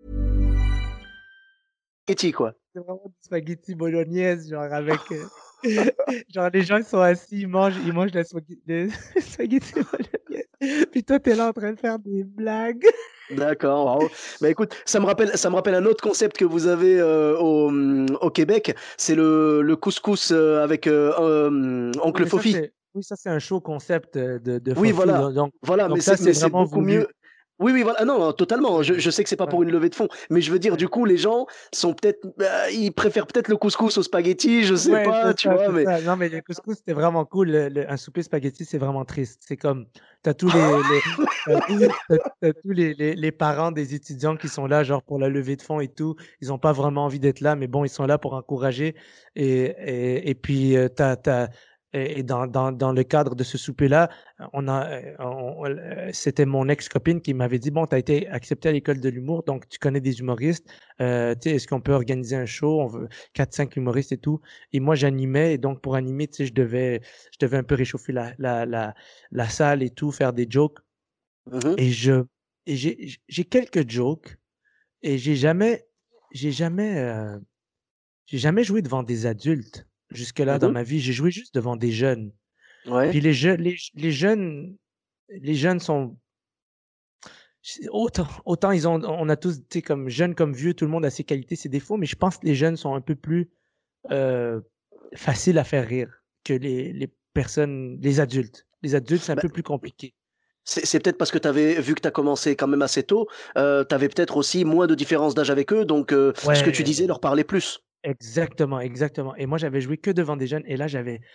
Spaghetti, quoi. C'est vraiment du spaghetti bolognaise, genre avec... Euh, genre les gens ils sont assis, ils mangent, ils mangent la spaghetti, de spaghetti bolognaise. Puis toi, t'es là en train de faire des blagues. D'accord. Wow. Bah écoute, ça me rappelle, ça me rappelle un autre concept que vous avez euh, au, au Québec. C'est le, le couscous euh, avec euh, euh, Oncle oui, Fofi. Ça, oui, ça c'est un show concept de, de oui, Fofi. voilà. Donc, voilà, donc mais ça, c'est, c'est, mais c'est beaucoup voulu. mieux. Oui, oui, voilà. Ah non, totalement. Je, je sais que c'est pas pour une levée de fonds, mais je veux dire, du coup, les gens sont peut-être, bah, ils préfèrent peut-être le couscous au spaghetti, je sais ouais, pas, tu ça, vois. Mais ça. Non, mais le couscous c'était vraiment cool. Le, le, un souper spaghetti, c'est vraiment triste. C'est comme, t'as tous les, les t'as, t'as tous les, les, les parents des étudiants qui sont là, genre pour la levée de fonds et tout. Ils ont pas vraiment envie d'être là, mais bon, ils sont là pour encourager. Et et, et puis euh, t'as t'as Et dans, dans, dans le cadre de ce souper-là, on a, on, on, c'était mon ex-copine qui m'avait dit, bon, tu as été accepté à l'école de l'humour, donc tu connais des humoristes. Euh, tu sais, est-ce qu'on peut organiser un show? On veut quatre, cinq humoristes et tout. Et moi, j'animais. Et donc, pour animer, tu sais, je devais, je devais un peu réchauffer la, la, la, la salle et tout, faire des jokes. Mm-hmm. Et je, et j'ai, j'ai quelques jokes. Et j'ai jamais, j'ai jamais, euh, j'ai jamais joué devant des adultes. Jusque-là, mmh. dans ma vie, j'ai joué juste devant des jeunes. Ouais. Puis les, je, les, les jeunes, les jeunes sont autant, autant ils ont, on a tous, tu sais, comme jeunes comme vieux, tout le monde a ses qualités, ses défauts, mais je pense que les jeunes sont un peu plus euh, faciles à faire rire que les, les personnes, les adultes. Les adultes, c'est un bah, peu plus compliqué. C'est, c'est peut-être parce que tu avais vu que tu as commencé quand même assez tôt, euh, tu avais peut-être aussi moins de différence d'âge avec eux, donc euh, ouais. ce que tu disais leur parlait plus. Exactement, exactement. Et moi, j'avais joué que devant des jeunes. Et là, j'avais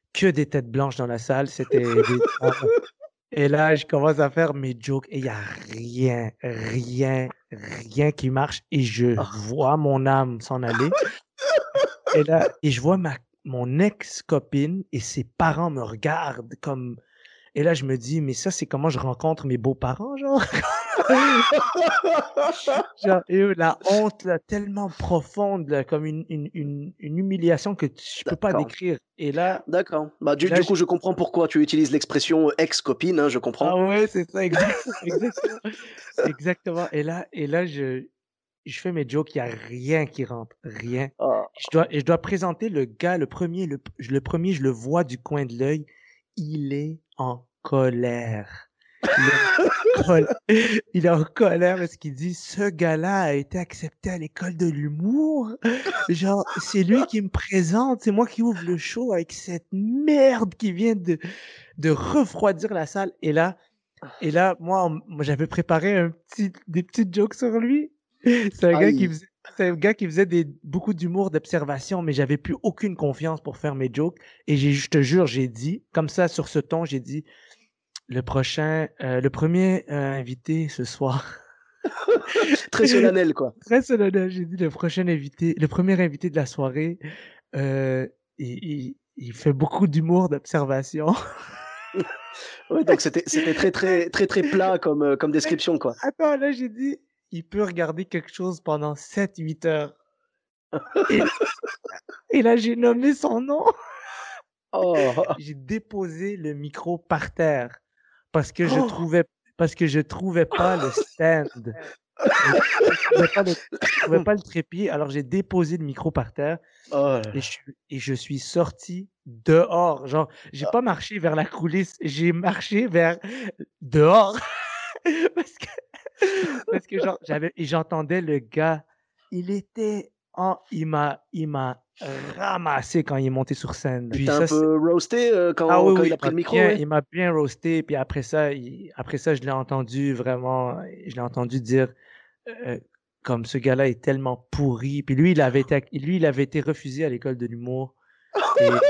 que des têtes blanches dans la salle. C'était des... Et là, je commence à faire mes jokes et il n'y a rien, rien, rien qui marche. Et je Oh. vois mon âme s'en aller. Et là, et je vois ma, mon ex-copine et ses parents me regardent comme... Et là, je me dis, mais ça, c'est comment je rencontre mes beaux-parents, genre? Genre, et eux, la honte, là, tellement profonde, là, comme une, une, une, une humiliation que tu- je peux pas D'accord. décrire. Et là, D'accord. Bah, et du, là, du je- coup, je comprends pourquoi tu utilises l'expression ex-copine, hein, je ah comprends. ouais, c'est ça, exactement, exactement, exactement. Et là, et là, je, je fais mes jokes, il y a rien qui rentre, rien. Ah. Je dois, et je dois présenter le gars, le premier, le, le premier, je le vois du coin de l'œil, il est en colère. Il est en, col- il est en colère parce qu'il dit, ce gars-là a été accepté à l'école de l'humour. Genre, c'est lui qui me présente, c'est moi qui ouvre le show avec cette merde qui vient de, de refroidir la salle. Et là, et là, moi, on- moi, j'avais préparé un petit, des petites jokes sur lui. C'est un gars qui Aïe. faisait, c'est un gars qui faisait des, beaucoup d'humour, d'observation, mais j'avais plus aucune confiance pour faire mes jokes. Et j'ai, je te jure, j'ai dit, comme ça, sur ce ton, j'ai dit, le prochain, euh, le premier euh, invité ce soir. Très solennel, quoi. Très solennel, j'ai dit, le prochain invité, le premier invité de la soirée, euh, il, il, il fait beaucoup d'humour, d'observation. Ouais, donc c'était c'était très très très très plat comme euh, comme description, quoi. Attends, là, j'ai dit, il peut regarder quelque chose pendant sept huit heures. Et, et là, j'ai nommé son nom. Oh. J'ai déposé le micro par terre parce que je Oh. trouvais, parce que je trouvais pas le stand. Je, je trouvais pas le, je trouvais pas le trépied. Alors, j'ai déposé le micro par terre Oh là et là. je, suis- et je suis sorti dehors. Genre, j'ai pas marché vers la coulisse, j'ai marché vers dehors. Parce que, parce que genre, j'avais, et j'entendais le gars, il était en, il m'a, il m'a ramassé quand il est monté sur scène. Il Puis t'a un ça, c'est, peu roasté euh, ah quand oui, quand oui, il a il pris m'a le micro, bien, ouais. il m'a bien roasté. Puis après ça, il- après ça, je l'ai entendu vraiment, je l'ai entendu dire, euh, comme ce gars-là est tellement pourri. Puis lui, il avait été, lui, il avait été refusé à l'école de l'humour. Et,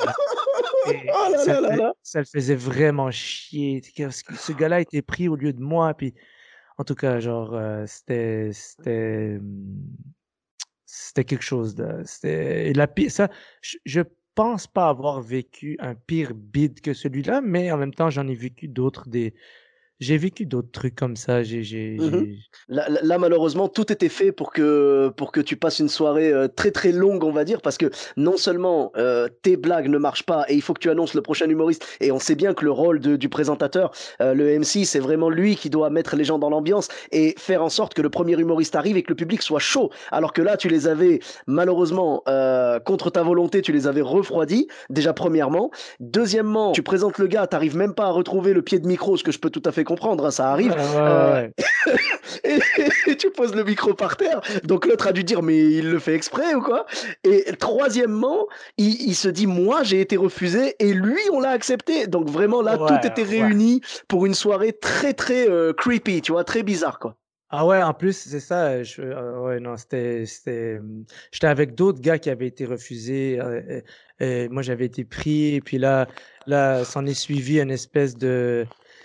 et Oh là ça, là le là fait- là. ça le faisait vraiment chier. Ce ce gars-là a été pris au lieu de moi. Puis en tout cas, genre, euh, c'était, c'était, hum, c'était quelque chose de, c'était, et la pire, ça, je, je pense pas avoir vécu un pire bid que celui-là, mais en même temps, j'en ai vécu d'autres, des, j'ai vécu d'autres trucs comme ça, j'ai, j'ai, Mhm. j'ai, Là, là- là, malheureusement, tout était fait pour que, pour que tu passes une soirée euh, très très longue, on va dire, parce que non seulement euh, tes blagues ne marchent pas et il faut que tu annonces le prochain humoriste, et on sait bien que le rôle de- du présentateur, euh, le M C, c'est vraiment lui qui doit mettre les gens dans l'ambiance et faire en sorte que le premier humoriste arrive et que le public soit chaud. Alors que là, tu les avais, malheureusement, euh, contre ta volonté, tu les avais refroidis, déjà premièrement. Deuxièmement, tu présentes le gars, t'arrives même pas à retrouver le pied de micro, ce que je peux tout à fait comprendre, hein, ça ouais, arrive. ouais, Euh, ouais. et, et tu poses le micro par terre. Donc l'autre a dû dire, mais il le fait exprès ou quoi? Et troisièmement, il, il se dit, moi j'ai été refusé et lui on l'a accepté. Donc vraiment là, tout Ouais, était ouais. réuni pour une soirée très très euh, creepy, tu vois, très bizarre quoi. Ah ouais, en plus, c'est ça. Je, euh, ouais, non, c'était, c'était. hum, J'étais avec d'autres gars qui avaient été refusés. euh, euh, euh, moi, j'avais été pris. Et puis là, là, s'en est suivi une espèce de.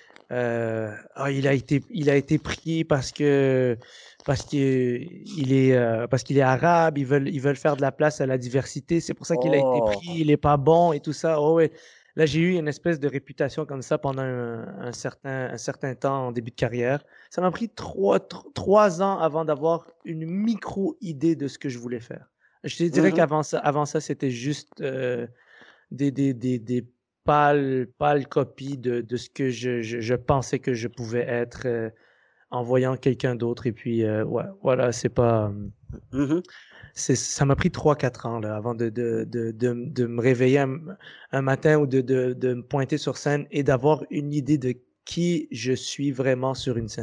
Euh, ah, il a été, il a été pris parce que, parce que il est, euh, parce qu'il est arabe. Ils veulent, ils veulent faire de la place à la diversité. C'est pour ça qu'il a été pris. Oh. Il est pas bon et tout ça. Oh ouais. Là, j'ai eu une espèce de réputation comme ça pendant un, un certain, un certain temps en début de carrière. Ça m'a pris trois, tr- trois ans avant d'avoir une micro-idée de ce que je voulais faire. Je te dirais Mhm. qu'avant ça, avant ça, c'était juste euh, des, des, des, des pâles, pâles copies de, de ce que je, je, je pensais que je pouvais être euh, en voyant quelqu'un d'autre. Et puis, euh, ouais, voilà, c'est pas. Mhm. C'est, ça m'a pris trois quatre ans là, avant de, de, de, de, de me réveiller un, un matin ou de, de, de me pointer sur scène et d'avoir une idée de qui je suis vraiment sur une scène.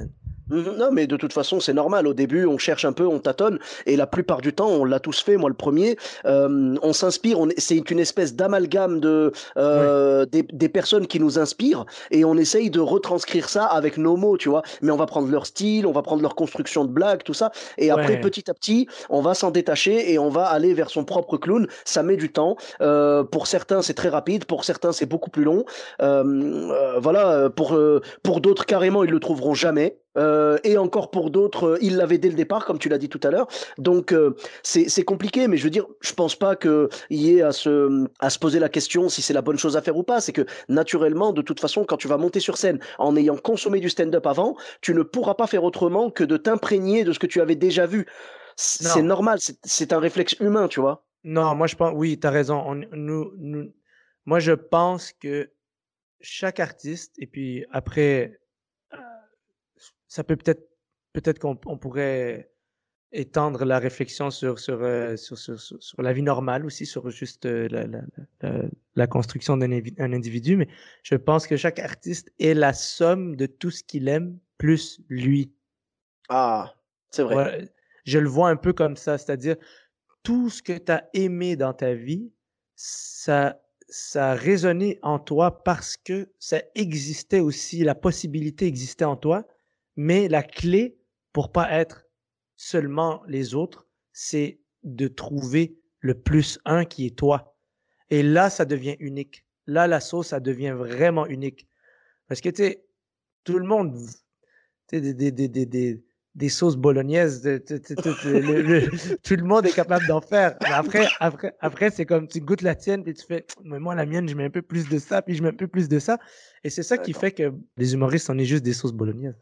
Mhm. Non, mais de toute façon, c'est normal. Au début, on cherche un peu, on tâtonne, et la plupart du temps, on l'a tous fait. Moi, le premier, euh, on s'inspire. On est- c'est une espèce d'amalgame de Ouais, euh, des, des personnes qui nous inspirent, et on essaye de retranscrire ça avec nos mots, tu vois. Mais on va prendre leur style, on va prendre leur construction de blagues, tout ça, et après, ouais, petit à petit, on va s'en détacher et on va aller vers son propre clown. Ça met du temps. Euh, pour certains, c'est très rapide. Pour certains, c'est beaucoup plus long. Euh, euh, voilà. Pour euh, pour d'autres, carrément, ils le trouveront jamais. Euh, et encore pour d'autres, euh, ils l'avaient dès le départ, comme tu l'as dit tout à l'heure. Donc euh, c'est c'est compliqué, mais je veux dire, je pense pas qu'il y ait à se à se poser la question si c'est la bonne chose à faire ou pas. C'est que naturellement, de toute façon, quand tu vas monter sur scène en ayant consommé du stand-up avant, tu ne pourras pas faire autrement que de t'imprégner de ce que tu avais déjà vu. C'est non, normal, c'est c'est un réflexe humain, tu vois. non, moi je pense, oui, tu as raison. On, nous, nous, moi je pense que chaque artiste, et puis après, euh, ça peut peut-être, peut-être qu'on on pourrait étendre la réflexion sur, sur, euh, sur, sur, sur, sur la vie normale aussi, sur juste euh, la, la, la, la construction d'un invi- un individu, mais je pense que chaque artiste est la somme de tout ce qu'il aime plus lui. Ah, c'est vrai. Voilà. Je le vois un peu comme ça, c'est-à-dire tout ce que tu as aimé dans ta vie, ça, ça a résonné en toi parce que ça existait aussi, la possibilité existait en toi, mais la clé pour pas être seulement les autres, c'est de trouver le plus un qui est toi. Et là, ça devient unique. Là, la sauce, ça devient vraiment unique. Parce que, tu sais, tout le monde, tu sais, des, des, des, des, des, des sauces bolognaises, de- tu- tu- tu- tu- le- le- tout le monde est capable d'en faire. Mais après, après, après c'est comme tu goûtes la tienne, puis tu fais, mais moi, la mienne, je mets un peu plus de ça, puis je mets un peu plus de ça. Et c'est ça qui D'accord. fait que les humoristes, on est juste des sauces bolognaises.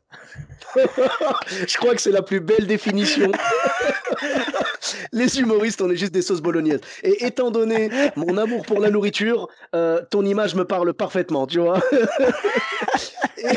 Je crois que c'est la plus belle définition. Les humoristes, on est juste des sauces bolognaises. Et étant donné mon amour pour la nourriture, euh, ton image me parle parfaitement, tu vois. Et,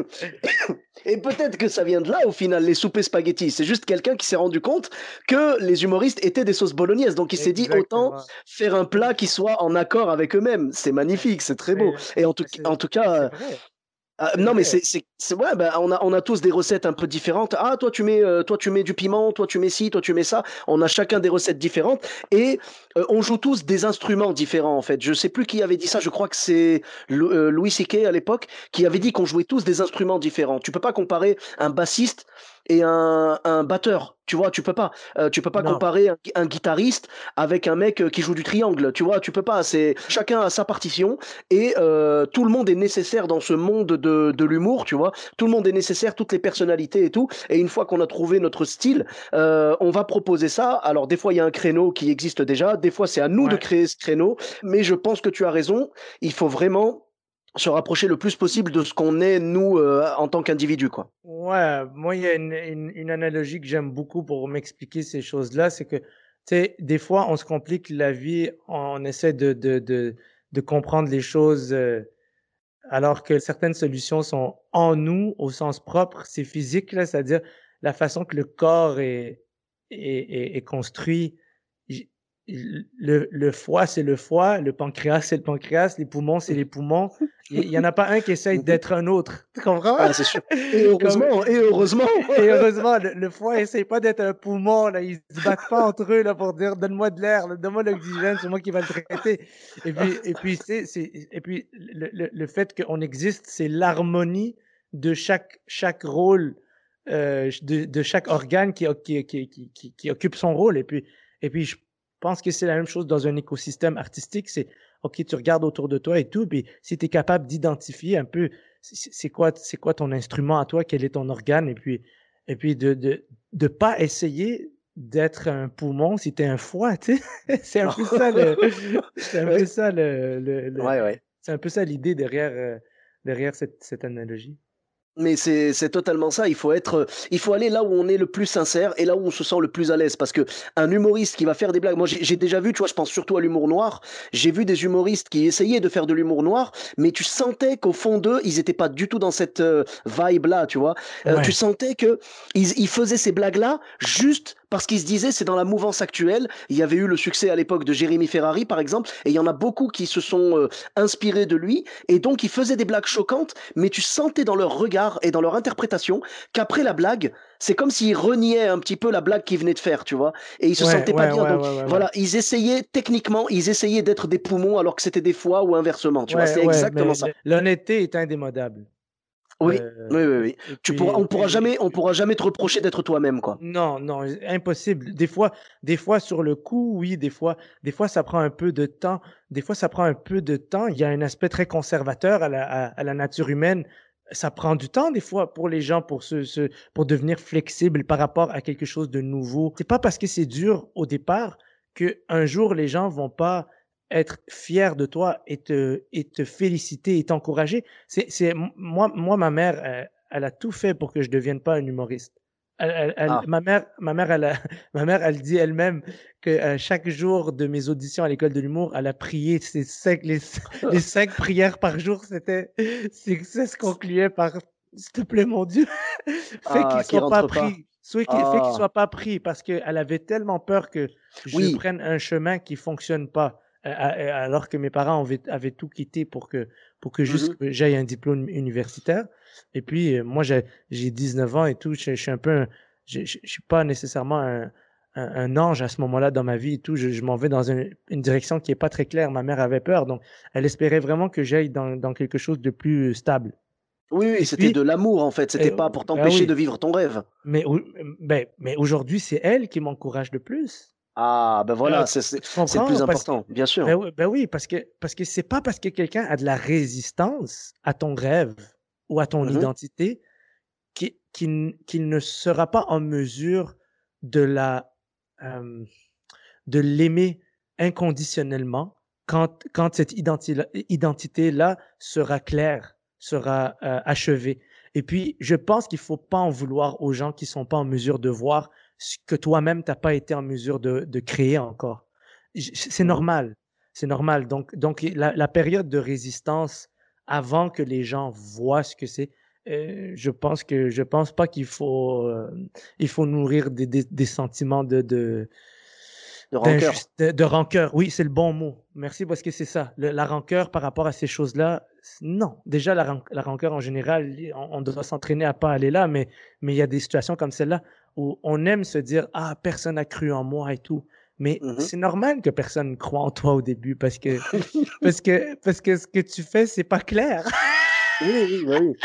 et peut-être que ça vient de là, au final, les soupes spaghettis. C'est juste quelqu'un qui s'est rendu compte que les humoristes étaient des sauces bolognaises. Donc il s'est dit, autant Exactement. faire un plat qui soit en accord avec eux-mêmes. C'est Mais, magnifique, c'est très beau. mais, Et en tout, mais c'est, en tout mais cas, c'est euh, vrai. ah, C'est non, mais vrai. c'est, c'est, c'est- ouais, ben, on a, on a tous des recettes un peu différentes. Ah, toi tu mets, euh, toi tu mets du piment, toi tu mets ci, toi tu mets ça. On a chacun des recettes différentes et euh, on joue tous des instruments différents en fait. Je sais plus qui avait dit ça. Je crois que c'est Lou- euh, Louis C K à l'époque qui avait dit qu'on jouait tous des instruments différents. Tu peux pas comparer un bassiste et un, un batteur. Tu vois, tu peux pas. Euh, tu peux pas Non. comparer un, un guitariste avec un mec euh, qui joue du triangle. Tu vois, tu peux pas. C'est chacun a sa partition et euh, tout le monde est nécessaire dans ce monde de, de l'humour, tu vois. Tout le monde est nécessaire, toutes les personnalités et tout. Et une fois qu'on a trouvé notre style, euh, on va proposer ça. Alors des fois, il y a un créneau qui existe déjà. Des fois, c'est à nous de Ouais. créer ce créneau. Mais je pense que tu as raison. Il faut vraiment se rapprocher le plus possible de ce qu'on est, nous, euh, en tant qu'individu, quoi. Ouais, moi, il y a une, une, une analogie que j'aime beaucoup pour m'expliquer ces choses-là, c'est que, tu sais, des fois, on se complique la vie, on essaie de, de, de, de comprendre les choses, euh, alors que certaines solutions sont en nous, au sens propre, c'est physique, là, c'est-à-dire la façon que le corps est, est, est, est construit. J- Le, le foie, c'est le foie, le pancréas, c'est le pancréas, les poumons, c'est les poumons. Il n'y en a pas un qui essaye Mhm. d'être un autre. Tu comprends? Ah, c'est sûr. Et Comme, heureusement, et heureusement. et heureusement, le, le foie essaye pas d'être un poumon, là. Ils se battent pas entre eux, là, pour dire, donne-moi de l'air, là, donne-moi l'oxygène, c'est moi qui va le traiter. Et puis, et puis, c'est, c'est, et puis, le, le, le fait qu'on existe, c'est l'harmonie de chaque, chaque rôle, euh, de, de chaque organe qui, qui, qui, qui, qui, qui occupe son rôle. Et puis, et puis, je pense que c'est la même chose dans un écosystème artistique. C'est, OK, tu regardes autour de toi et tout, puis si tu es capable d'identifier un peu c'est quoi, c'est quoi ton instrument à toi, quel est ton organe, et puis, et puis de de, de pas essayer d'être un poumon si tu es un foie, tu sais. C'est un peu ça le, c'est un peu Ouais, ça le, le, le- ouais, ouais. c'est un peu ça l'idée derrière, euh, derrière cette, cette analogie. Mais c'est c'est totalement ça. Il faut être, il faut aller là où on est le plus sincère et là où on se sent le plus à l'aise. Parce que un humoriste qui va faire des blagues, moi j'ai j'ai déjà vu, tu vois, je pense surtout à l'humour noir. J'ai vu des humoristes qui essayaient de faire de l'humour noir, mais tu sentais qu'au fond d'eux, ils étaient pas du tout dans cette euh, vibe-là, tu vois. Euh, tu Ouais, sentais que ils, ils faisaient ces blagues-là juste Parce qu'ils se disaient, c'est dans la mouvance actuelle. Il y avait eu le succès à l'époque de Jérémy Ferrari, par exemple, et il y en a beaucoup qui se sont euh, inspirés de lui, et donc ils faisaient des blagues choquantes, mais tu sentais dans leur regard et dans leur interprétation qu'après la blague, c'est comme s'ils reniaient un petit peu la blague qu'ils venaient de faire, tu vois, et ils se Ouais, sentaient pas ouais, bien. ouais, Donc ouais, ouais, ouais. voilà, ils essayaient, techniquement, ils essayaient d'être des poumons alors que c'était des foies ou inversement, tu vois, Ouais, c'est ouais, exactement mais ça. le- l'honnêteté est indémodable. Oui, Euh, oui, oui, et, oui. et Tu puis, pourras, et on pourra puis, jamais, on pourra jamais te reprocher d'être toi-même, quoi. non, non, impossible. Des fois, des fois sur le coup, oui, des fois, des fois ça prend un peu de temps. Des fois, ça prend un peu de temps. Il y a un aspect très conservateur à la, à, à la nature humaine. Ça prend du temps des fois pour les gens pour se, se pour devenir flexible par rapport à quelque chose de nouveau. C'est pas parce que c'est dur au départ que un jour les gens vont pas être fiers de toi et te et te féliciter et t'encourager. C'est c'est moi moi ma mère elle, elle a tout fait pour que je devienne pas un humoriste. Elle, elle- elle- Ah, ma mère, ma mère, elle, a- ma mère, elle dit elle-même que euh, chaque jour de mes auditions à l'école de l'humour, elle a prié ces cinq, les, les cinq prières par jour. C'était, c'est, ça se concluait par, s'il te plaît, mon Dieu, fais qu'il ah, qui soit pas rentre pas. pris, soit qu'il, fais qu'il Ah, soit pas pris, parce qu'elle avait tellement peur que je oui. prenne un chemin qui fonctionne pas, euh, euh, alors que mes parents avaient, avaient tout quitté pour que, pour que juste Mhm. que j'aille un diplôme universitaire. Et puis, euh, moi, j'ai, j'ai dix-neuf ans et tout, je, je suis un peu un- je, je, je suis pas nécessairement un, un, un ange à ce moment-là dans ma vie et tout. Je, je m'en vais dans une, une direction qui est pas très claire. Ma mère avait peur, donc elle espérait vraiment que j'aille dans, dans quelque chose de plus stable. Oui, oui, Et c'était puis, de l'amour en fait. C'était euh, pas pour ben t'empêcher de oui, vivre ton rêve. mais, au- ben, mais aujourd'hui, c'est elle qui m'encourage le plus. Ah, ben Euh, voilà, c'est c'est- tu c'est le plus comprends? Parce que, important, bien ben, sûr. oui- ben oui, parce que, parce que c'est pas parce que quelqu'un a de la résistance à ton rêve ou à ton Mhm. identité qu'il qu'il- qu'il ne sera pas en mesure de la, euh, de l'aimer inconditionnellement quand, quand cette identi- identité-là sera claire, sera euh, achevée. Et puis, je pense qu'il faut pas en vouloir aux gens qui sont pas en mesure de voir ce que toi-même t'as pas été en mesure de, de créer encore. J- C'est Mhm. normal, c'est normal. Donc, donc la, la période de résistance avant que les gens voient ce que c'est, euh, je pense que je pense pas qu'il faut euh, il faut nourrir des, des, des sentiments de, de De rancœur. d'injuste, de, de rancœur. Oui, c'est le bon mot. Merci parce que c'est ça. Le- la rancœur par rapport à ces choses-là, c- non. Déjà, la, ran- la rancœur en général, on, on doit s'entraîner à pas aller là, mais mais il y a des situations comme celle-là où on aime se dire, ah, personne n'a cru en moi et tout. Mais Mhm. c'est normal que personne ne croit en toi au début parce que parce que parce que ce que tu fais, c'est pas clair. Oui, oui, bah oui.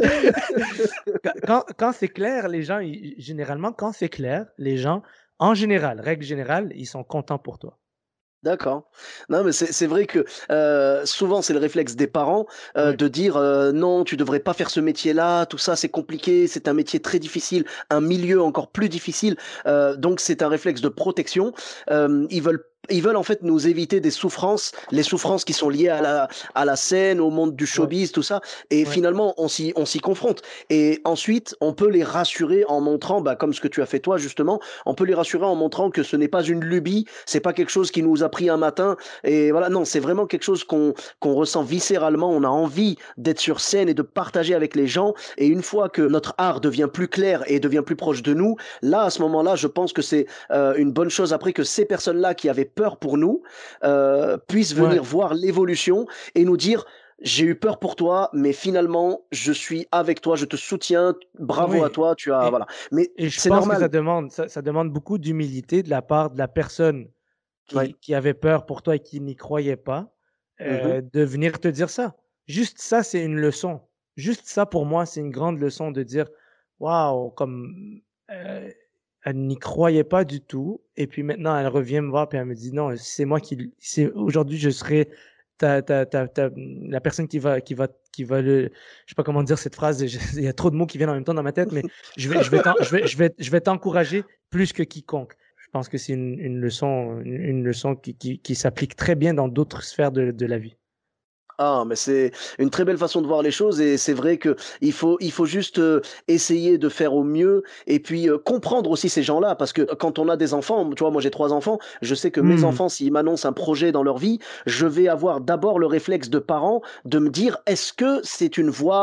Quand, quand, quand c'est clair, les gens, ils- généralement, quand c'est clair, les gens, en général, règle générale, ils sont contents pour toi. D'accord. Non, mais c'est c'est vrai que euh, souvent c'est le réflexe des parents euh, Ouais. de dire euh, non, tu devrais pas faire ce métier-là, tout ça c'est compliqué, c'est un métier très difficile, un milieu encore plus difficile. Euh, donc c'est un réflexe de protection. Euh, ils veulent ils veulent en fait nous éviter des souffrances, les souffrances qui sont liées à la à la scène, au monde du Ouais, showbiz, tout ça. Et ouais, finalement on s'y on s'y confronte. Et ensuite on peut les rassurer en montrant, bah, comme ce que tu as fait toi justement, on peut les rassurer en montrant que ce n'est pas une lubie, c'est pas quelque chose qui nous a pris un matin et voilà, non, c'est vraiment quelque chose qu'on qu'on ressent viscéralement, on a envie d'être sur scène et de partager avec les gens et une fois que notre art devient plus clair et devient plus proche de nous, là à ce moment-là, je pense que c'est euh, une bonne chose après que ces personnes-là qui avaient peur pour nous euh, puissent ouais. venir voir l'évolution et nous dire j'ai eu peur pour toi, mais finalement, je suis avec toi, je te soutiens, bravo à Oui. toi, tu as, Et, voilà. Mais et je c'est pense que ça normal. demande, ça, ça demande beaucoup d'humilité de la part de la personne Ouais. qui, qui avait peur pour toi et qui n'y croyait pas, Mhm. euh, de venir te dire ça. Juste ça, c'est une leçon. Juste ça, pour moi, c'est une grande leçon de dire, waouh, comme euh, elle n'y croyait pas du tout, et puis maintenant elle revient me voir puis elle me dit non, c'est moi qui, c'est aujourd'hui je serai ta, ta, ta, ta- la personne qui va, qui va, qui va le, je sais pas comment dire cette phrase, je- il y a trop de mots qui viennent en même temps dans ma tête, mais je vais, je vais, t'en- je vais, je vais, je vais t'encourager plus que quiconque. Je pense que c'est une, une leçon, une, une leçon qui, qui, qui s'applique très bien dans d'autres sphères de, de la vie. Ah, mais c'est une très belle façon de voir les choses et c'est vrai que il faut il faut juste euh, essayer de faire au mieux et puis euh, comprendre aussi ces gens-là parce que quand on a des enfants, tu vois, moi j'ai trois enfants, je sais que mes Hmm. enfants s'ils m'annoncent un projet dans leur vie, je vais avoir d'abord le réflexe de parent de me dire est-ce que c'est une voie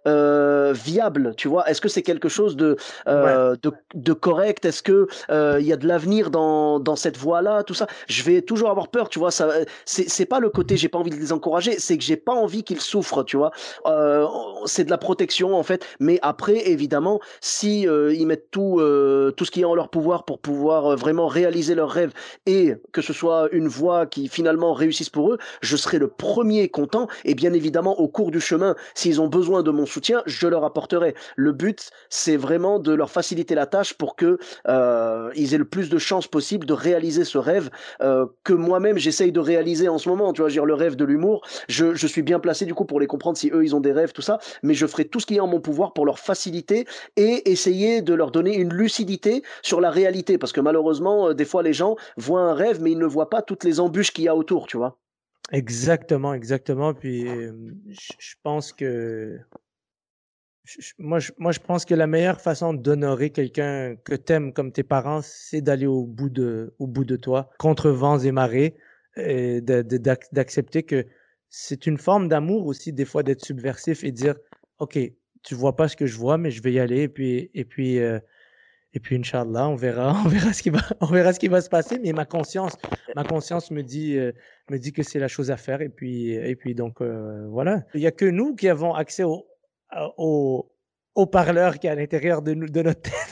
euh, viable, tu vois? Est-ce que c'est quelque chose de, Ouais. euh, de, de correct? Est-ce que euh, il y a de l'avenir dans, dans cette voie-là, tout ça? Je vais toujours avoir peur, tu vois? Ça, c'est, c'est pas le côté j'ai pas envie de les encourager, c'est que j'ai pas envie qu'ils souffrent, tu vois? Euh, c'est de la protection en fait, mais après évidemment, si euh, ils mettent tout, euh, tout ce qui est en leur pouvoir pour pouvoir euh, vraiment réaliser leurs rêves et que ce soit une voie qui finalement réussisse pour eux, je serai le premier content et bien évidemment au cours du chemin, s'ils ont besoin de mon soutien, je leur apporterai. Le but, c'est vraiment de leur faciliter la tâche pour que euh, ils aient le plus de chances possible de réaliser ce rêve euh, que moi-même j'essaye de réaliser en ce moment. Tu vois, je veux dire le rêve de l'humour. Je, je suis bien placé du coup pour les comprendre si eux ils ont des rêves, tout ça. Mais je ferai tout ce qui est en mon pouvoir pour leur faciliter et essayer de leur donner une lucidité sur la réalité, parce que malheureusement, euh, des fois les gens voient un rêve, mais ils ne voient pas toutes les embûches qu'il y a autour, tu vois. Exactement, exactement. Puis euh, je je pense que je- je- moi, je, moi, je pense que la meilleure façon d'honorer quelqu'un que t'aimes comme tes parents, c'est d'aller au bout de, au bout de toi, contre vents et marées, et de- de- d'ac- d'accepter que c'est une forme d'amour aussi, des fois, d'être subversif et dire, OK, tu vois pas ce que je vois, mais je vais y aller. Et puis, et puis, euh, et puis, Inch'Allah, on verra, on verra ce qui va, on verra ce qui va se passer. Mais ma conscience, ma conscience me dit, euh, me dit que c'est la chose à faire. Et puis, et puis donc, euh, voilà. Il y a que nous qui avons accès au, au, au parleur qui est à l'intérieur de nous, de notre tête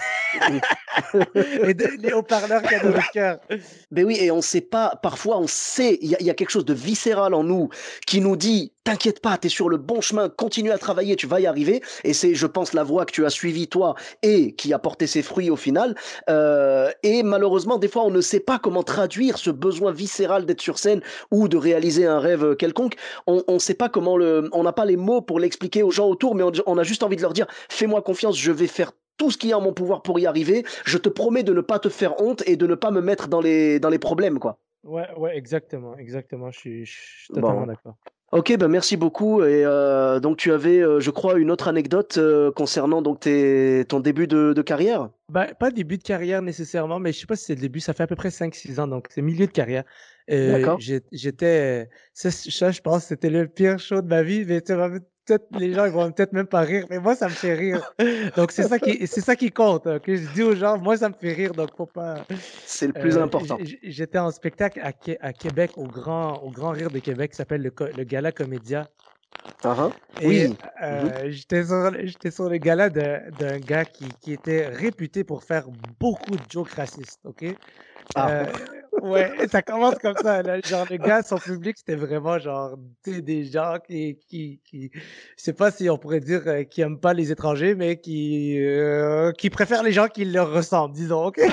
et de, les haut-parleurs qui est dans notre cœur. Ben oui, et on sait pas, parfois on sait, il y a, il y a quelque chose de viscéral en nous qui nous dit, t'inquiète pas, t'es sur le bon chemin, continue à travailler, tu vas y arriver. Et c'est, je pense, la voie que tu as suivie toi et qui a porté ses fruits au final. Euh, et malheureusement, des fois, on ne sait pas comment traduire ce besoin viscéral d'être sur scène ou de réaliser un rêve quelconque. On ne sait pas comment le, on n'a pas les mots pour l'expliquer aux gens autour, mais on, on a juste envie de leur dire, fais-moi confiance, je vais faire tout ce qui est en mon pouvoir pour y arriver. Je te promets de ne pas te faire honte et de ne pas me mettre dans les, dans les problèmes, quoi. Ouais, ouais, exactement, exactement. Je suis, je suis totalement Bon. d'accord. Ok, ben merci beaucoup. Et euh, donc tu avais, euh, je crois, une autre anecdote euh, concernant donc tes, ton début de, de carrière. Ben, pas début de carrière nécessairement, mais je sais pas si c'est le début. Ça fait à peu près cinq six ans, donc c'est milieu de carrière. Euh, D'accord. j'ai- j'étais, ça, ça, je pense, que c'était le pire show de ma vie. Mais tu vas peut-être, les gens, ils vont peut-être même pas rire, mais moi, ça me fait rire. Donc c'est ça qui, c'est ça qui compte. Ok, je dis aux gens, moi, ça me fait rire, donc faut pas. C'est le plus Euh, important. j- j- j'étais en spectacle à, Qué- à Québec, au Grand, au Grand Rire de Québec, qui s'appelle le, Co- le Gala Comédia. Ah, hein. Et Oui. Mhm. euh, j'étais sur, j'étais sur le gala de- d'un gars qui, qui était réputé pour faire beaucoup de jokes racistes, OK? Ah. Euh, ouais, ça commence comme ça, là. Genre, le gars, son public, c'était vraiment genre tu sais, des gens qui, qui, qui, je sais pas si on pourrait dire euh, qui aiment pas les étrangers, mais qui, euh, qui préfèrent les gens qui leur ressemblent, disons, OK?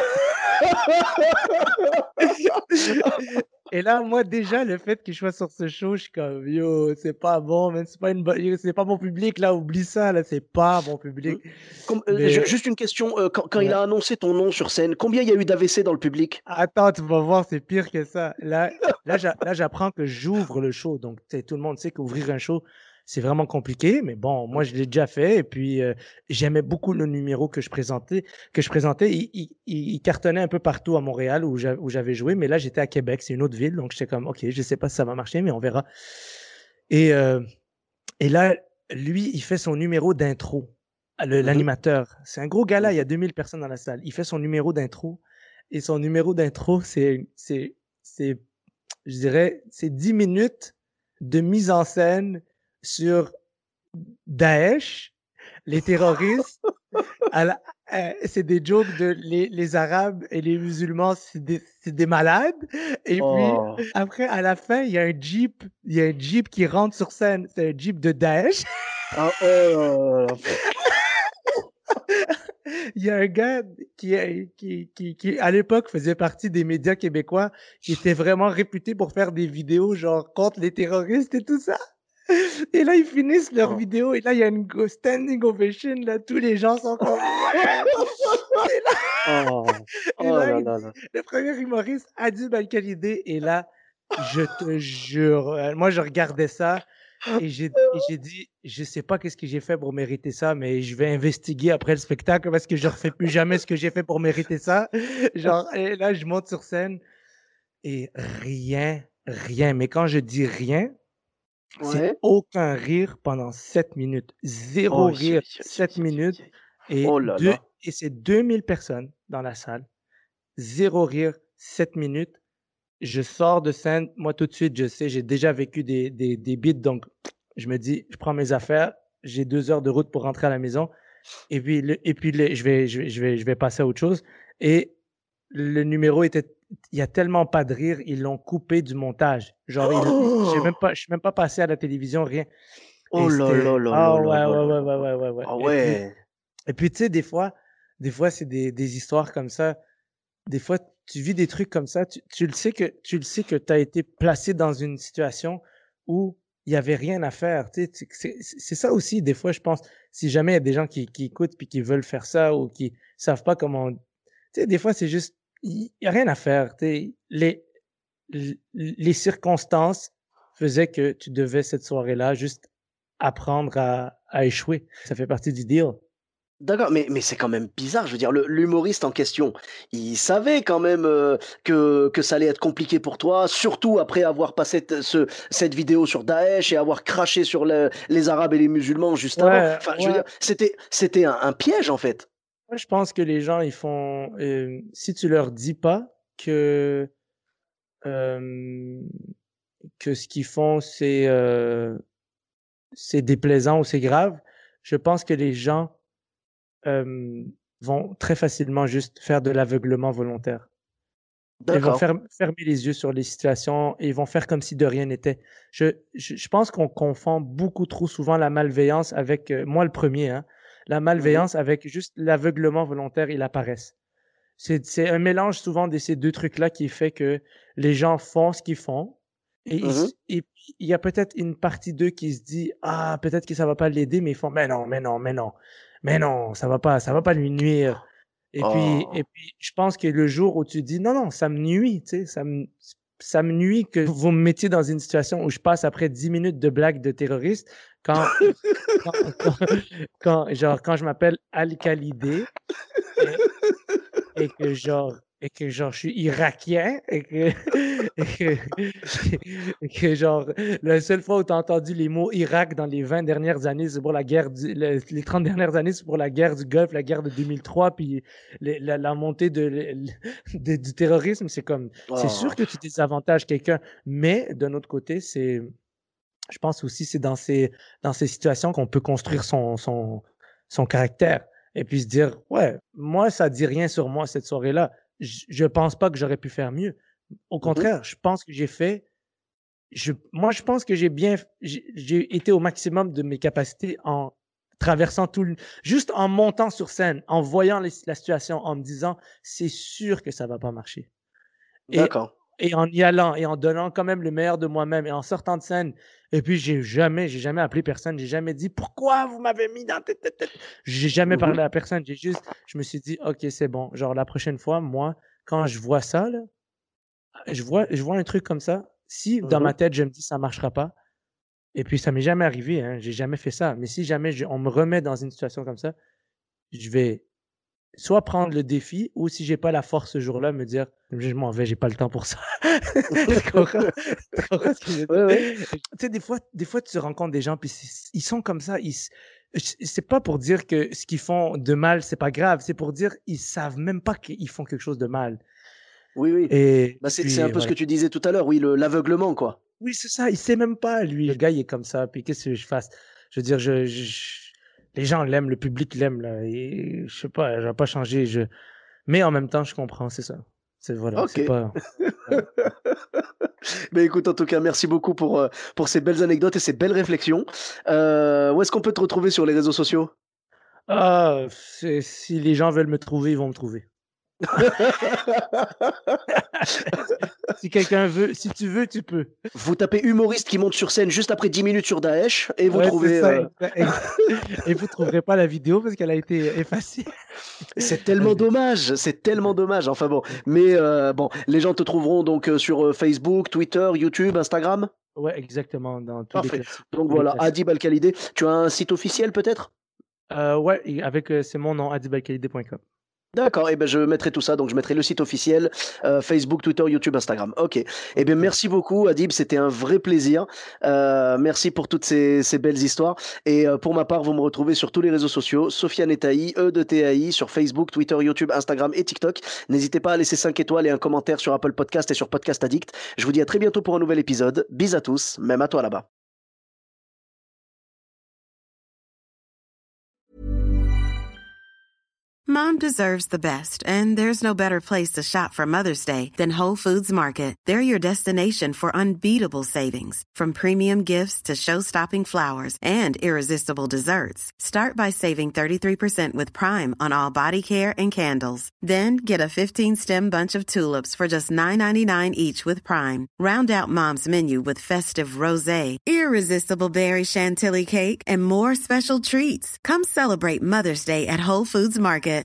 Et là, moi, déjà, le fait que je sois sur ce show, je suis comme, yo, c'est pas bon, man, c'est pas une bonne, yo, c'est pas mon public, là, oublie ça, là, c'est pas mon Mm. public. Com- euh, ju- Mais, juste une question. euh, quand, quand il ouais. a annoncé ton nom sur scène, combien il y a eu d'A V C dans le public? Attends, tu vas voir, c'est pire que ça. Là, là, j'a- là, j'apprends que j'ouvre le show. Donc, tu sais, tout le monde sait qu'ouvrir un show, c'est vraiment compliqué. Mais bon, moi, je l'ai déjà fait. Et puis, euh, j'aimais beaucoup le numéro que je présentais. Que je présentais. Il, il- il- il cartonnait un peu partout à Montréal où j'a- où j'avais joué. Mais là, j'étais à Québec. C'est une autre ville. Donc, j'étais comme, OK, je sais pas si ça va marcher, mais on verra. Et, euh, et là, lui, il fait son numéro d'intro. Le- Mhm. L'animateur. C'est un gros gala. Il y Mhm. a deux mille personnes dans la salle. Il fait son numéro d'intro. Et son numéro d'intro, c'est, c'est, c'est, je dirais, c'est dix minutes de mise en scène sur Daesh, les terroristes. À la- euh, c'est des jokes de les, les Arabes et les musulmans, c'est des, c'est des malades. Et puis, Oh. après, à la fin, il y a un Jeep, il y a un Jeep qui rentre sur scène. C'est un Jeep de Daesh. Ah, oh là là. Il y a un gars qui, est- qui, qui, qui, à l'époque, faisait partie des médias québécois, qui était vraiment réputé pour faire des vidéos genre contre les terroristes et tout ça. Et là, ils finissent leur Oh. vidéo et là, il y a une go- standing ovation. Là, tous les gens sont comme ouais. Et là, Oh. et Oh là, là il là dit, là. le premier humoriste, Adib Al-Khalidé. Et là, je te jure, euh, moi, je regardais ça. Et j'ai et j'ai dit, je sais pas qu'est-ce que j'ai fait pour mériter ça, mais je vais investiguer après le spectacle parce que je refais plus jamais ce que j'ai fait pour mériter ça. Genre, et là, je monte sur scène et rien, rien. Mais quand je dis rien, C'est Ouais. aucun rire pendant sept minutes. Zéro Oh, aïe, rire, aïe, aïe, sept aïe, aïe, minutes aïe. et Oh là deux là. et c'est deux mille personnes dans la salle. Zéro rire, sept minutes. Je sors de scène, moi tout de suite, je sais, j'ai déjà vécu des des des beats, donc je me dis: «Je prends mes affaires, j'ai deux heures de route pour rentrer à la maison et puis le et puis le je vais je vais je vais je vais passer à autre chose» et le numéro était il y a tellement pas de rire, ils l'ont coupé du montage. Genre ils ils j'ai Oh! même pas je suis même pas passé à la télévision, rien Oh et là là c'était là là ah là ouais, là ouais, là ouais, là ouais, là. ouais, ouais, ouais Ah et puis ouais. et puis tu sais, des fois des fois, c'est des des histoires comme ça. Des fois, tu vis des trucs comme ça, tu tu le sais que tu le sais que tu as été placé dans une situation où il y avait rien à faire, tu sais? Tu c'est c'est c'est ça aussi, des fois, je pense, si jamais il y a des gens qui qui écoutent puis qui veulent faire ça ou qui savent pas comment tu sais, des fois, c'est juste, il y a rien à faire, tu sais? Les l les circonstances faisaient que tu devais cette soirée-là juste apprendre à à échouer. Ça fait partie du deal. D'accord, mais mais c'est quand même bizarre, je veux dire, le l'humoriste en question, il savait quand même, heu, que que ça allait être compliqué pour toi, surtout après avoir passé t ce cette vidéo sur Daesh et avoir craché sur le les Arabes et les musulmans juste avant. Ouais, Enfin, je veux ouais. dire, c'était c'était un un piège, en fait. Moi, je pense que les gens, ils font, hem, si tu leur dis pas que, hem, que ce qu'ils font, c'est, heu, c'est déplaisant ou c'est grave, je pense que les gens, hem, vont très facilement juste faire de l'aveuglement volontaire. Ils vont D'accord. ferm fermer les yeux sur les situations et ils vont faire comme si de rien n'était. Je je je pense qu'on confond beaucoup trop souvent la malveillance avec, heu, moi le premier, hein, la Mmh. malveillance avec juste l'aveuglement volontaire et la paresse. C'est c'est un mélange souvent de ces deux trucs-là qui fait que les gens font ce qu'ils font et ils Mmh. s et puis il y a peut-être une partie d'eux qui se dit: «Ah, peut-être que ça va pas l'aider», mais ils font: «Mais non, mais non, mais non, mais non, ça va pas ça va pas lui nuire» et puis et Oh. puis je pense que le jour où tu dis: «Non, non, ça me nuit», tu sais, ça me ça me nuit que vous me mettiez dans une situation où je passe après dix minutes de blagues de terroristes quand quand quand quand genre, quand je m'appelle Al-Khalidé et et que genre et que genre je suis irakien et que et que et que genre la seule fois où tu as entendu les mots Irak dans les vingt dernières années, c'est pour la guerre du le les trente dernières années, c'est pour la guerre du Golfe, la guerre de deux mille trois, puis les la la montée de l de du terrorisme, c'est comme c'est sûr Oh. que tu désavantages quelqu'un, mais d'un autre côté, c'est je pense aussi c'est dans ces dans ces situations qu'on peut construire son son son caractère et puis se dire: «Ouais, moi ça dit rien sur moi cette soirée-là. J je pense pas que j'aurais pu faire mieux. Au Mmh. contraire, je pense que j'ai fait je moi je pense que j'ai bien f j'ai j'ai été au maximum de mes capacités en traversant tout le juste en montant sur scène, en voyant les la situation, en me disant: "C'est sûr que ça va pas marcher"». Et D'accord. et en y allant et en donnant quand même le meilleur de moi-même et en sortant de scène et puis j'ai jamais j'ai jamais appelé personne, j'ai jamais dit: «Pourquoi vous m'avez mis dans tet tet tet». J'ai jamais Mmh. parlé à personne, j'ai juste je me suis dit: «OK, c'est bon, genre la prochaine fois, moi, quand je vois ça là, je vois je vois un truc comme ça, si dans Mmh. ma tête je me dis: "Ça marchera pas"» et puis ça m'est jamais arrivé, hein, j'ai jamais fait ça, mais si jamais je on me remet dans une situation comme ça, je vais soit prendre le défi ou si j'ai pas la force ce jour-là, me dire: «Je m'en vais, j'ai pas le temps pour ça». Tu comprends? Tu comprends ce que je veux Ouais, dire? ouais. Tu sais, des fois des fois, tu rencontres des gens puis c ils sont comme ça, ils s ch c'est pas pour dire que ce qu'ils font de mal, c'est pas grave, c'est pour dire ils savent même pas qu'ils font quelque chose de mal Oui, oui. et Bah, c'est c'est un puis peu ce voilà. que tu disais tout à l'heure, oui, le l'aveuglement, quoi. Oui, c'est ça, il sait même pas lui. Le gars, il est comme ça, puis qu'est-ce que je fasse? Je veux dire, je je les gens l'aiment, le public l'aime là et je sais pas, elle va pas changer, je mais en même temps, je comprends, c'est ça. C'est voilà, c'est OK. pas ouais. Beh, écoute, en tout cas, merci beaucoup pour, heu, pour ces belles anecdotes et ces belles réflexions. Heu, où est-ce qu'on peut te retrouver sur les réseaux sociaux? Ah, c'est si les gens veulent me trouver, ils vont me trouver. Si quelqu'un veut si tu veux, tu peux. Vous tapez humoriste qui monte sur scène juste après dix minutes sur Daesh et vous Ouais, c'est trouvez, ça, heu exa exa et vous trouverez pas la vidéo parce qu'elle a été effacée. c'est La tellement vi dommage, c'est tellement ouais, dommage. Enfin bon, ouais. mais heu, bon, les gens te trouveront donc, heu, sur, heu, Facebook, Twitter, YouTube, Instagram? Ouais, exactement, dans tous les Parfait. classiques Donc tous les voilà, classiques. Hadib Al-Khalidé. Tu as un site officiel peut-être? Heu, ouais et avec, heu, c'est mon nom, adib al khalidé point com. D'accord, et ben je mettrai tout ça, donc je mettrai le site officiel, euh, Facebook, Twitter, YouTube, Instagram. Ok. Eh bien, merci beaucoup, Adib, c'était un vrai plaisir. Euh, merci pour toutes ces, ces belles histoires. Et euh, pour ma part, vous me retrouvez sur tous les réseaux sociaux, Sofiane Taï, E de T A I, sur Facebook, Twitter, YouTube, Instagram et TikTok. N'hésitez pas à laisser cinq étoiles et un commentaire sur Apple Podcast et sur Podcast Addict. Je vous dis à très bientôt pour un nouvel épisode. Bis à tous, même à toi là-bas. Mom deserves the best, and there's no better place to shop for Mother's Day than Whole Foods Market. They're your destination for unbeatable savings, from premium gifts to show-stopping flowers and irresistible desserts. Start by saving thirty-three percent with Prime on all body care and candles. Then get a fifteen-stem bunch of tulips for just nine ninety-nine each with Prime. Round out Mom's menu with festive rosé, irresistible berry chantilly cake, and more special treats. Come celebrate Mother's Day at Whole Foods Market.